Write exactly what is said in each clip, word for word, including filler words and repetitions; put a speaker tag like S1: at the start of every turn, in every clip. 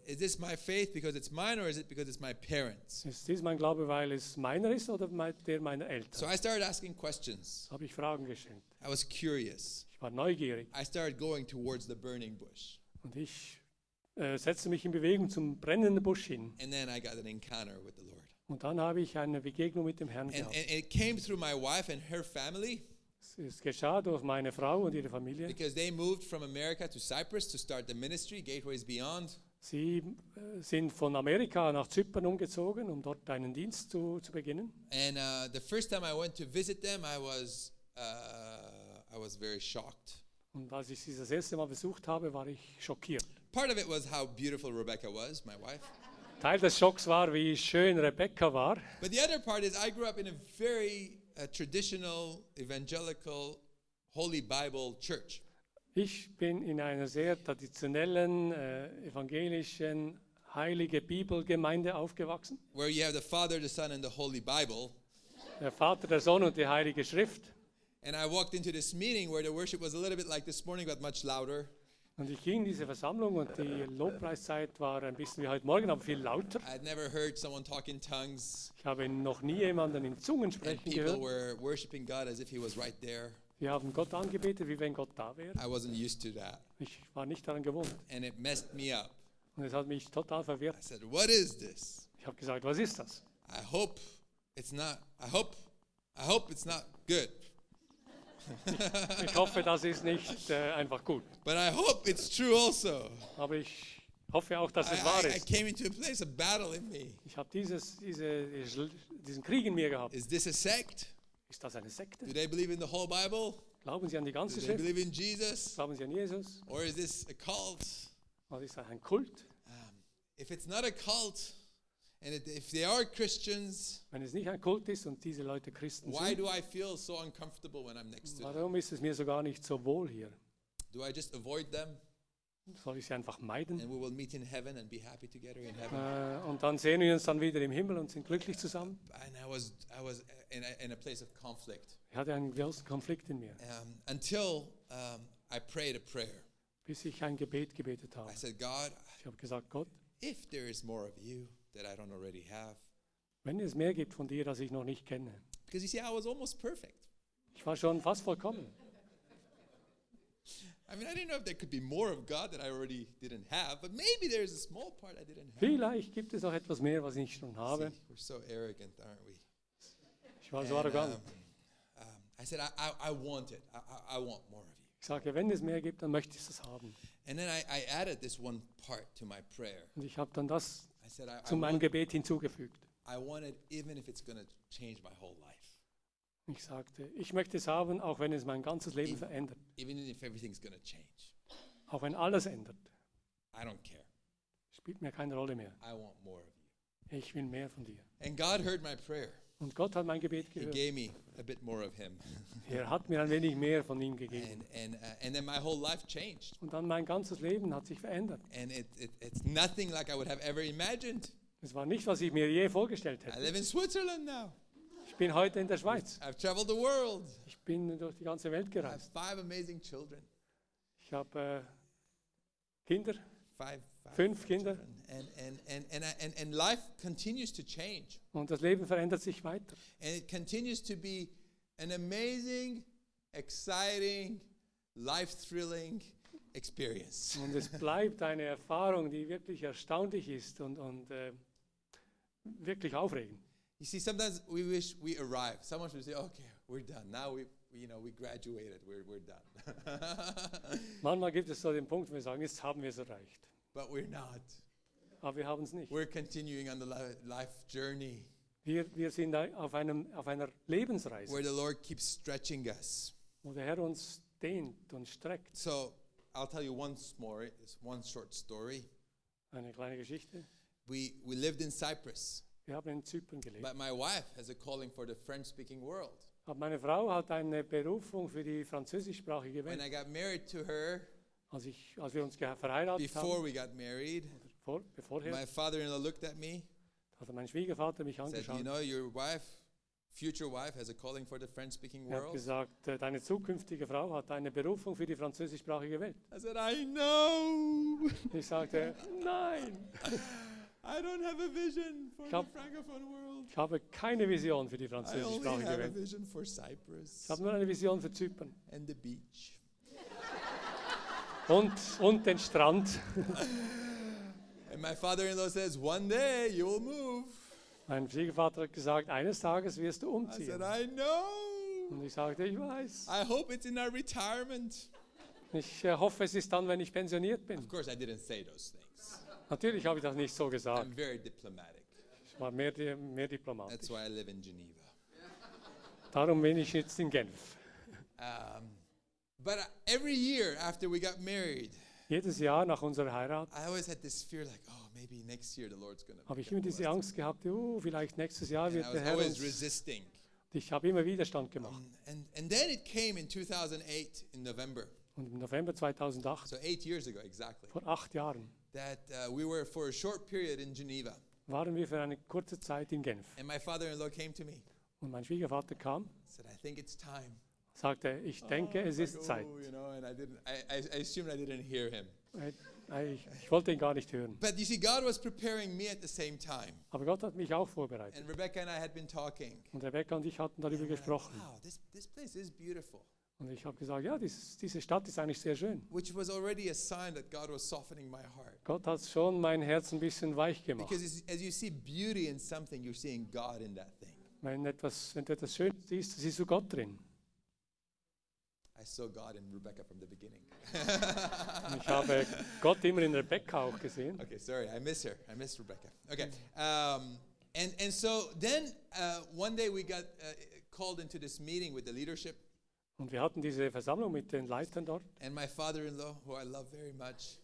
S1: is this my faith because it's mine or is it because it's my parents?
S2: Ist dies mein Glaube, weil es meiner ist oder mein- der meiner Eltern?
S1: So I started asking questions.
S2: Habe ich Fragen gestellt.
S1: I was curious.
S2: Ich war neugierig
S1: I started going towards the burning bush.
S2: und ich äh, setzte mich in Bewegung zum brennenden Busch hin.
S1: And then I got an encounter with the Lord.
S2: Und dann habe ich eine Begegnung mit dem Herrn
S1: And,
S2: gehabt.
S1: and it came through my wife and her family
S2: Es geschah durch meine Frau und ihre Familie.
S1: because they moved from America to Cyprus to start the ministry, Gateways Beyond.
S2: Sie äh, sind von Amerika nach Zypern umgezogen, um dort einen Dienst zu, zu beginnen.
S1: And uh, the first time I went to visit them, I was uh, I was very shocked.
S2: Und als ich sie das erste Mal besucht habe, war ich schockiert.
S1: Part of it was how beautiful Rebecca was, my wife.
S2: Teil des Schocks war, wie schön Rebecca war.
S1: But the other part is I grew up in a very uh, traditional, evangelical, Holy Bible church.
S2: Ich bin in einer sehr traditionellen, äh, evangelischen, heilige Bibelgemeinde aufgewachsen.
S1: Where you have the Father, the Son, and the Holy Bible.
S2: Der Vater, der Sohn und die Heilige Schrift.
S1: And I walked into this meeting where the worship was a little bit like this morning, but much louder.
S2: Und ich ging in diese Versammlung und die Lobpreiszeit war ein bisschen wie heute Morgen, aber viel lauter.
S1: I'd never heard someone talk in tongues.
S2: Ich habe noch nie jemanden in Zungen
S1: And
S2: sprechen
S1: people
S2: gehört.
S1: were worshiping God as if He was right there.
S2: Wir haben Gott angebetet, wie wenn Gott da wäre.
S1: I wasn't used to that.
S2: Ich war nicht daran gewohnt.
S1: And it messed me up.
S2: Und es hat mich total verwirrt.
S1: I said, what is this?
S2: Ich habe gesagt, was ist das?
S1: I hope it's not, I hope, I hope it's not good.
S2: Ich hoffe, das ist nicht äh, einfach gut.
S1: But I hope it's true also.
S2: Aber ich hoffe auch, dass
S1: I,
S2: es wahr
S1: I, I
S2: ist.
S1: came into a place of battle in me.
S2: Ich habe dieses, diese, diesen Krieg in mir gehabt.
S1: Is this a sect?
S2: Ist das eine Sekte?
S1: Do they believe in the whole Bible?
S2: Glauben Sie an die
S1: Do
S2: ganze
S1: they
S2: Schrift?
S1: believe in Jesus?
S2: Glauben Sie an Jesus?
S1: Or is this a cult?
S2: Oder ist das ein Kult?
S1: Um, if it's not a cult, and it, if they are Christians,
S2: Wenn es nicht ein Kult ist und diese Leute Christen
S1: why
S2: sind,
S1: do I feel so uncomfortable when I'm next to them?
S2: warum ist es mir so gar nicht so wohl hier?
S1: Do I just avoid them
S2: Soll ich sie einfach meiden?
S1: and we will meet in heaven and be happy together in heaven?
S2: Äh, und dann sehen wir uns dann wieder im Himmel und sind glücklich zusammen.
S1: And I was, I was in a, in a place of conflict
S2: Ich hatte einen großen Konflikt in mir,
S1: um, until um, I prayed a prayer.
S2: bis ich ein Gebet gebetet habe.
S1: I said, God,
S2: Ich habe gesagt, Gott,
S1: if there is more of you that I don't already have,
S2: wenn es mehr gibt von dir, das ich noch nicht kenne.
S1: because you see, I was almost perfect.
S2: Ich war schon fast vollkommen.
S1: I mean, I didn't know if there could be more of God that I already didn't have, but maybe there's a small part I didn't have.
S2: Vielleicht gibt es noch etwas mehr, was ich schon habe.
S1: See, we're so arrogant, aren't we?
S2: Ich war so
S1: And,
S2: arrogant.
S1: um, um, I said, I, I, I want it. I, I, I want more of you.
S2: Ich sage, wenn es mehr gibt, dann möchte ich es haben.
S1: And then I, I added this one part to my prayer.
S2: Und ich habe dann das
S1: I said, I, I,
S2: zu meinem
S1: want,
S2: Gebet hinzugefügt.
S1: I want it even if it's going to change my whole life.
S2: Ich sagte, ich möchte es haben, auch wenn es mein ganzes Leben
S1: Even-
S2: verändert.
S1: Even if everything's going to change.
S2: Auch wenn alles ändert.
S1: I don't care.
S2: Spielt mir keine Rolle mehr.
S1: I want more of you.
S2: Ich will mehr von dir.
S1: And God heard my prayer.
S2: Und Gott hat mein Gebet
S1: He
S2: gehört.
S1: gave me a bit more of Him.
S2: Er hat mir ein wenig mehr von ihm gegeben.
S1: And, and, uh, and then my whole life changed.
S2: Und dann mein ganzes Leben hat sich verändert.
S1: And it, it, it's nothing like I would have ever imagined.
S2: Es war nicht, was ich mir je vorgestellt
S1: I
S2: hätte.
S1: live in Switzerland now.
S2: Ich bin heute in der Schweiz.
S1: I've traveled the world.
S2: Ich bin durch die ganze Welt
S1: I have
S2: gereist.
S1: five amazing children.
S2: Ich habe äh, Kinder,
S1: Five, five
S2: Fünf Kinder.
S1: children. And, and, and, and, I, and, and life continues to change.
S2: und das Leben verändert sich weiter.
S1: And it continues to be an amazing, exciting, life-thrilling experience.
S2: Und es bleibt eine Erfahrung, die wirklich erstaunlich ist und, und äh, wirklich aufregend.
S1: You see, sometimes we wish we arrived. Someone should say, okay, we're done. Now we, we you know, we graduated. We're, we're done.
S2: Manchmal gibt es so den Punkt, wo wir sagen, jetzt haben wir es erreicht.
S1: But we're not.
S2: Aber wir haben es nicht.
S1: We're continuing on the li- life journey
S2: Wir, wir sind auf, einem, auf einer Lebensreise,
S1: where the Lord keeps stretching us.
S2: wo der Herr uns dehnt und streckt.
S1: So I'll tell you one story, it's one short story.
S2: Eine kleine Geschichte.
S1: We, we lived in Cyprus,
S2: Wir haben in Zypern gelebt.
S1: but my wife has a calling for the French-speaking world.
S2: Aber meine Frau hat eine Berufung für die französischsprachige
S1: When
S2: Welt.
S1: I got married to her,
S2: Als, ich, als wir uns gehe- verheiratet
S1: before
S2: haben,
S1: we got married,
S2: oder vor, bevorher,
S1: my father-in-law looked at me,
S2: hat mein Schwiegervater mich
S1: said,
S2: angeschaut
S1: you know, your wife future wife has a calling for the French-speaking
S2: Er hat
S1: world?
S2: gesagt, äh, deine zukünftige Frau hat eine Berufung für die französischsprachige Welt.
S1: I said, I know.
S2: Ich sagte, nein,
S1: I don't have a vision for
S2: Ich
S1: the
S2: hab-
S1: Francophone world.
S2: ich habe keine Vision für die
S1: I only
S2: französischsprachige
S1: have a
S2: Welt.
S1: vision for Cyprus
S2: Ich habe nur eine Vision für Zypern
S1: and the beach.
S2: und, und den Strand.
S1: And my father-in-law says, one day you will move.
S2: Mein Schwiegervater hat gesagt, eines Tages wirst du
S1: I said,
S2: umziehen.
S1: I know.
S2: Und ich sagte, ich weiß.
S1: I hope it's in our retirement.
S2: Ich äh, hoffe, es ist dann, wenn ich pensioniert
S1: Of
S2: bin.
S1: course, I didn't say those things.
S2: Natürlich habe ich das nicht so gesagt.
S1: I'm very diplomatic.
S2: Ich war mehr, di- mehr
S1: That's
S2: diplomatisch.
S1: why I live in Geneva.
S2: Darum bin ich jetzt in Genf.
S1: Um, but uh, every year after we got married,
S2: Jedes Jahr nach unserer Heirat
S1: I always had this fear like, oh, maybe next year the Lord's going to
S2: habe ich immer diese Angst gehabt, oh, vielleicht nächstes Jahr
S1: And I
S2: wird
S1: was
S2: der Herr
S1: always
S2: uns...
S1: resisting.
S2: Ich habe immer Widerstand gemacht.
S1: Um, and, and then it came in two thousand eight in November,
S2: Und im November zweitausendacht,
S1: so eight years ago exactly,
S2: vor acht Jahren,
S1: that uh, we were for a short period in Geneva.
S2: waren wir für eine kurze Zeit in Genf.
S1: And my father-in-law came to me,
S2: Und mein Schwiegervater kam,
S1: said, I think it's time.
S2: sagte, ich denke,
S1: Oh,
S2: es
S1: like,
S2: ist Zeit.
S1: oh, you know, and I didn't. I, I, I assumed I didn't hear him.
S2: Äh, Ich, ich wollte ihn gar nicht hören.
S1: But you see, God was preparing me at the same time.
S2: Aber Gott hat mich auch vorbereitet.
S1: And Rebecca and I had been talking.
S2: Und Rebecca und ich hatten darüber
S1: And we're like,
S2: gesprochen.
S1: wow, this, this place is beautiful.
S2: Und ich habe gesagt, ja, dieses, diese Stadt ist eigentlich sehr schön.
S1: Which was already a sign that God was softening my heart.
S2: Gott hat schon mein Herz ein bisschen weich gemacht.
S1: Because as, as you see beauty in something, you're seeing God in that thing.
S2: Wenn, etwas, wenn du etwas Schönes siehst, siehst du Gott drin.
S1: I saw God in Rebecca from the beginning.
S2: Und ich habe Gott immer in Rebecca auch gesehen.
S1: Okay, sorry, I miss her. I miss Rebecca. Okay, um, and and so then uh, one day we got uh, called into this meeting with the leadership,
S2: Und wir hatten diese Versammlung mit den Leitern dort.
S1: and my father-in-law, who I love very much,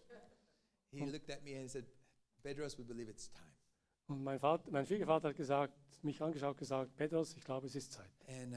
S1: he looked at me and he said, "Pedros, we believe it's time."
S2: Und mein, Vater, mein Schwiegervater hat gesagt, mich angeschaut, gesagt, Pedros, ich glaube, es ist Zeit.
S1: And uh,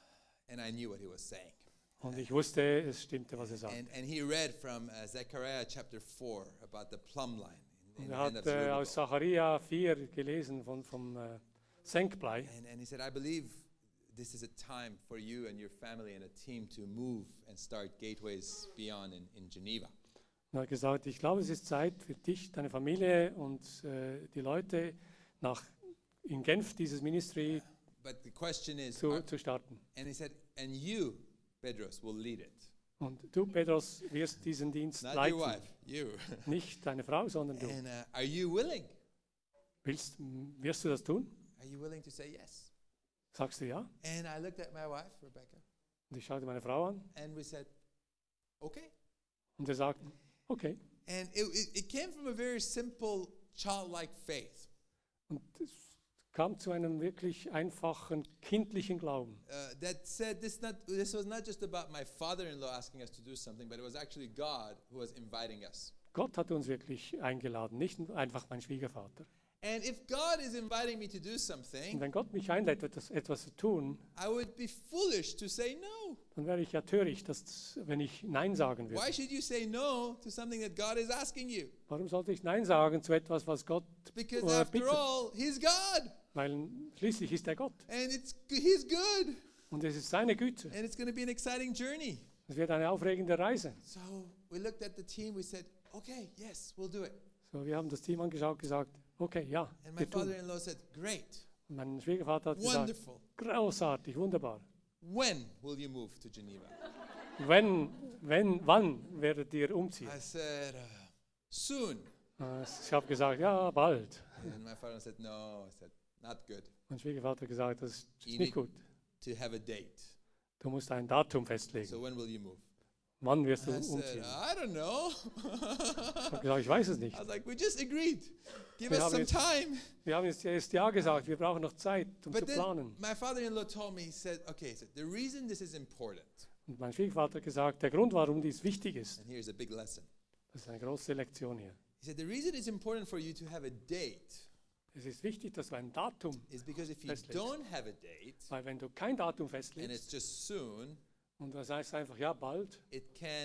S1: and I knew what he was saying.
S2: Und ich wusste, es stimmte, was er sagte.
S1: And and he read from uh, Zechariah chapter four about the plumb line in, in
S2: Und
S1: the
S2: er
S1: end of
S2: hat äh, aus
S1: Zerubbabel.
S2: Zacharia vier gelesen von, vom äh, Senkblei.
S1: And, and he said, I believe this is a time for you and your family and a team to move and start gateways beyond in, in Geneva.
S2: Und er hat gesagt, ich glaube, es ist Zeit für dich, deine Familie und äh, die Leute nach in Genf dieses Ministry
S1: But the question is,
S2: zu,
S1: are-
S2: zu starten.
S1: and he said, and you, Pedros, will lead it.
S2: Und du, Pedros, wirst diesen Dienst
S1: Not your
S2: leiten.
S1: wife, you.
S2: Nicht deine Frau, sondern du.
S1: And uh, are you willing?
S2: Willst, wirst du das tun?
S1: Are you willing to say yes?
S2: Sagst du ja?
S1: And I looked at my wife, Rebecca,
S2: Und ich schaute meine Frau an
S1: and we said, okay.
S2: und wir sagten, okay.
S1: And it, it, it came from a very simple, childlike faith.
S2: Und es kam zu einem wirklich einfachen, kindlichen Glauben.
S1: Uh, that said, this, not, this was not just about my father-in-law asking us to do something, but it was actually God who was inviting us.
S2: Gott hat uns wirklich eingeladen, nicht einfach mein Schwiegervater.
S1: And if God is inviting me to do
S2: Und
S1: something,
S2: wenn Gott mich einlädt, etwas, etwas zu tun,
S1: I would be foolish to say no.
S2: dann wäre ich ja töricht, dass, wenn ich Nein sagen würde.
S1: Why should you say no to something that God is asking you?
S2: Warum sollte ich Nein sagen zu etwas, was Gott
S1: Because
S2: äh,
S1: after
S2: bittet?
S1: all, He's God,
S2: Weil schließlich ist er Gott.
S1: and it's He's good,
S2: Und es ist seine Güte.
S1: and it's going to be an exciting journey.
S2: Es wird eine aufregende Reise.
S1: So we looked at the team. We said, "Okay, yes, we'll do it."
S2: So, wir haben das Team angeschaut und gesagt, okay, ja,
S1: And my
S2: wir tun.
S1: father-in-law said, "Great,
S2: Und mein Schwiegervater hat gesagt,
S1: wonderful.
S2: großartig, wunderbar.
S1: When will you move to Geneva?"
S2: Wenn, wenn, wann werdet ihr umziehen?
S1: I said, uh, "Soon."
S2: Äh, Ich habe gesagt, ja, bald.
S1: And my father said, "No." I said, "Not good.
S2: Mein Schwiegervater hat gesagt, das ist
S1: You
S2: nicht gut.
S1: To have a date.
S2: Du musst ein Datum festlegen.
S1: So when will you move?"
S2: Wann wirst du
S1: I said,
S2: umziehen?
S1: "I don't know."
S2: Ich habe gesagt, ich weiß es nicht.
S1: I was like, "We just agreed. Give
S2: Wir
S1: us
S2: haben
S1: some
S2: jetzt-
S1: time."
S2: Wir haben jetzt erst Ja gesagt, wir brauchen noch Zeit, um zu
S1: But then
S2: planen.
S1: my father-in-law told me, he said, "Okay, so the reason this is important,
S2: Und mein Schwiegervater hat gesagt, der Grund, warum dies wichtig ist,
S1: and here's a big lesson.
S2: das ist eine große Lektion hier.
S1: He said, the reason it's important for you to have a date
S2: Es ist wichtig, dass du ein Datum,
S1: is because if you
S2: Festlegst.
S1: don't have a date
S2: weil wenn du kein Datum
S1: and it's
S2: festlegst
S1: just soon,
S2: und das heißt einfach, ja, bald,
S1: it can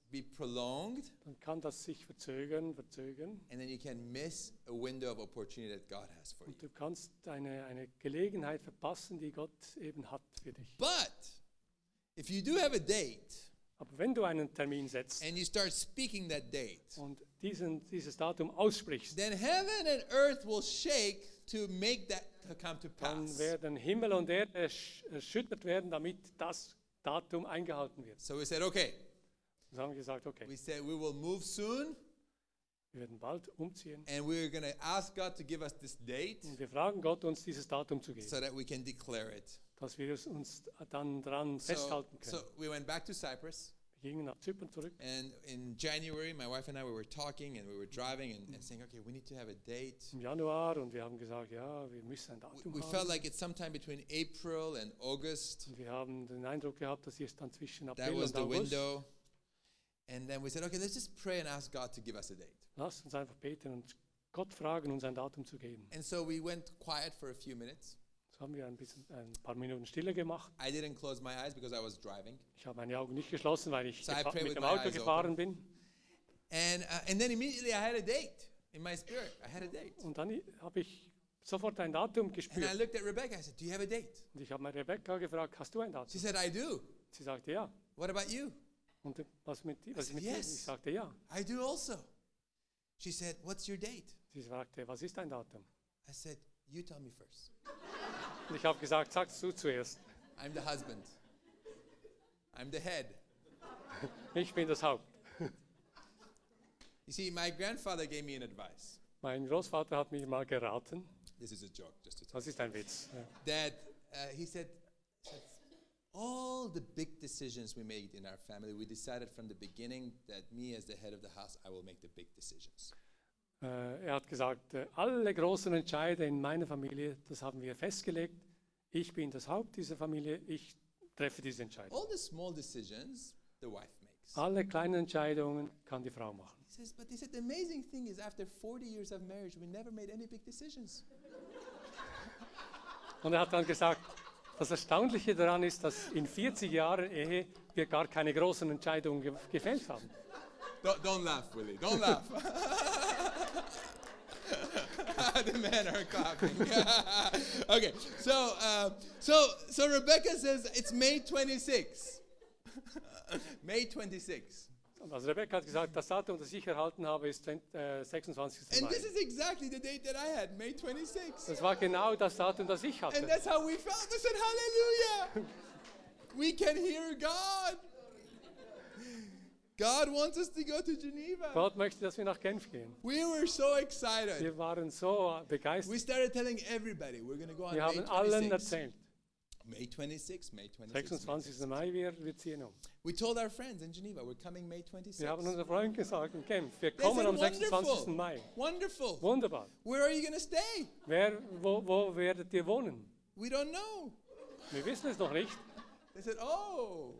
S1: be prolonged,
S2: dann kann das sich verzögern, verzögern.
S1: and then you can miss a window of opportunity that God has for you.
S2: Und du kannst eine, eine Gelegenheit verpassen, die Gott eben hat für dich.
S1: But if you do have a date
S2: Aber wenn du einen Termin setzt
S1: and you start speaking that date,
S2: und diesen, dieses Datum aussprichst,
S1: then heaven and earth will shake to make that to come to
S2: dann
S1: pass.
S2: werden Himmel und Erde ersch- erschüttert werden, damit das Datum eingehalten wird.
S1: So we said, okay.
S2: Wir haben gesagt, okay,
S1: We said we will move soon,
S2: wir werden bald umziehen.
S1: and we're going to ask God to give us this date
S2: Und wir fragen Gott, uns dieses Datum zu geben,
S1: so that we can declare it.
S2: dass wir es uns dann dran
S1: So,
S2: festhalten
S1: so
S2: können.
S1: we went back to Cyprus,
S2: Wir gingen nach Zypern zurück.
S1: and in January, my wife and I we were talking and we were driving and, and saying, okay, we need to have a date.
S2: Im Januar und wir haben gesagt, ja, wir müssen ein
S1: We,
S2: Datum
S1: we felt
S2: haben.
S1: like it's sometime between April and August.
S2: Und wir haben den Eindruck gehabt, dass es dann zwischen
S1: That
S2: April
S1: was
S2: und
S1: the
S2: August.
S1: window. And then we said, okay, let's just pray and ask God to give us a date.
S2: Lasst uns einfach beten und Gott fragen, uns ein Datum zu geben.
S1: And so we went quiet for a few minutes.
S2: So haben wir ein, bisschen, ein paar Minuten Stille gemacht.
S1: I didn't close my eyes because I was driving.
S2: Ich habe meine Augen nicht geschlossen, weil ich
S1: So I
S2: gefa-
S1: pray
S2: mit
S1: with
S2: dem
S1: my
S2: Auto
S1: eyes
S2: gefahren bin.
S1: And, uh, and then immediately I had a date in my spirit. I had a date.
S2: Und dann i- habe ich sofort ein Datum
S1: And I
S2: gespürt.
S1: looked at Rebecca. I said, do you have a date?
S2: Und ich habe meine Rebecca gefragt, hast du ein
S1: She
S2: Datum?
S1: said, I do.
S2: Sie sagte ja.
S1: What about you?
S2: Und äh, was mit dir? Was
S1: said,
S2: ist mit dir?
S1: yes.
S2: Ich sagte ja.
S1: I do also. She said, what's your date?
S2: Sie sagte, was ist dein Datum?
S1: I said, you tell me first.
S2: Und ich habe gesagt, sagst du zuerst.
S1: I'm the husband. I'm the head.
S2: Ich bin das Haupt.
S1: You see, my grandfather gave me an advice.
S2: Mein Großvater hat mir mal geraten,
S1: This is a joke, just to tell
S2: das ist ein Witz, ja,
S1: that uh, he said, said, all the big decisions we made in our family, we decided from the beginning that me as the head of the house, I will make the big decisions.
S2: Äh, er hat gesagt, äh, alle großen Entscheide in meiner Familie, das haben wir festgelegt. Ich bin das Haupt dieser Familie, ich treffe diese Entscheidung.
S1: All the small decisions, the wife makes.
S2: Alle kleinen Entscheidungen kann die Frau machen.
S1: He says, but he said, the amazing thing is after forty years of marriage, we never made any big decisions.
S2: Und er hat dann gesagt, das Erstaunliche daran ist, dass in vierzig Jahren Ehe wir gar keine großen Entscheidungen ge gefällt haben.
S1: Don't, don't laugh, Willie. Don't laugh. The men are clapping. Okay, so uh, so so Rebecca says it's May twenty-sixth. May twenty-sixth.
S2: Und also Rebecca hat gesagt, das Datum, das ich erhalten habe, ist äh, sechsundzwanzigsten
S1: And
S2: Mai.
S1: this is exactly the date that I had, May twenty-sixth.
S2: Das war genau das Datum, das ich
S1: And
S2: hatte.
S1: that's how we felt. We said, Hallelujah. We can hear God. God wants us to go to Geneva.
S2: Gott möchte, dass wir nach Genf gehen.
S1: We were so excited.
S2: Wir waren so begeistert.
S1: We started telling everybody we're going to go on
S2: Wir
S1: May
S2: haben allen
S1: twenty-sixth.
S2: erzählt.
S1: May twenty-sixth, May twenty-sixth. May
S2: sechsundzwanzigsten Mai, wir, wir ziehen um.
S1: We told our friends in Geneva, we're coming May twenty-sixth.
S2: Wir haben unseren Freunden gesagt in Genf, wir
S1: They
S2: kommen
S1: said,
S2: am sechsundzwanzigsten
S1: wonderful,
S2: Mai.
S1: wonderful.
S2: Wunderbar.
S1: Where are you going to stay?
S2: Wer, wo, wo werdet ihr wohnen?
S1: We don't know.
S2: Wir wissen es noch nicht.
S1: They said, oh.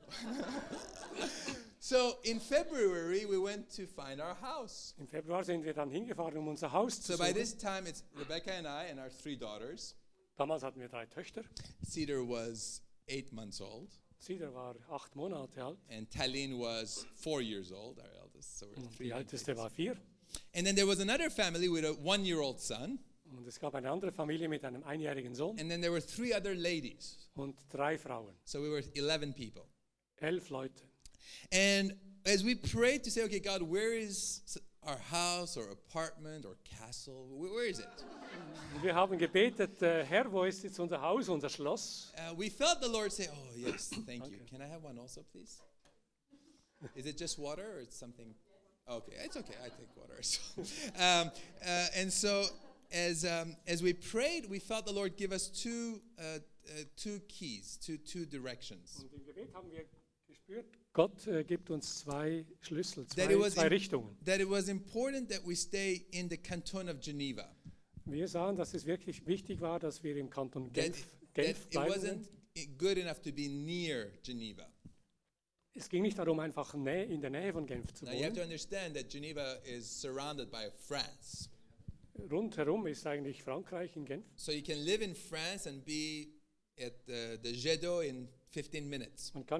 S1: So in February, we went to find our house.
S2: Im Februar sind wir dann hingefahren, um unser Haus zu
S1: So by
S2: suchen.
S1: this time, it's Rebecca and I and our three daughters.
S2: Damals hatten wir drei Töchter.
S1: Cedar was eight months old,
S2: Cedar war acht Monate alt.
S1: and Talene was four years old, our eldest. So we're
S2: Und
S1: three
S2: die
S1: young
S2: älteste
S1: babies.
S2: war vier.
S1: And then there was another family with a one-year-old son,
S2: Und es gab eine andere Familie mit einem einjährigen Sohn
S1: and then there were three other ladies.
S2: und drei Frauen.
S1: So we were eleven people.
S2: Elf Leute.
S1: And as we prayed to say, okay, God, where is our house or apartment or castle? Where, where is it?
S2: Und wir haben gebetet, äh, Herr, wo ist jetzt unser Haus, unser Schloss?
S1: Uh, we felt the Lord say, oh, yes, thank you.
S2: Okay.
S1: Can I have one also, please? Is it just water or it's something? Okay, it's okay. I take water. So, um, uh, and so as, um, as we prayed, we felt the Lord give us two, uh, uh, two keys, two, two directions.
S2: Und im Gebet haben wir gespürt, Gott äh, gibt uns zwei Schlüssel,
S1: That
S2: zwei,
S1: it was
S2: zwei
S1: im-
S2: Richtungen.
S1: That it was important that we stay in the canton of Geneva.
S2: Wir sahen, dass es wirklich wichtig war, dass wir im Kanton
S1: That,
S2: Genf,
S1: that
S2: Genf
S1: it
S2: bleiben.
S1: wasn't i- good enough to be near Geneva.
S2: Es ging nicht darum, einfach nä in der Nähe von Genf zu
S1: Now you have to
S2: wohnen.
S1: understand that Geneva is surrounded by France.
S2: Rundherum ist eigentlich Frankreich in Genf.
S1: So you can live in France and be at the, the Jet d'eau in fifteen minutes.
S2: Man kann in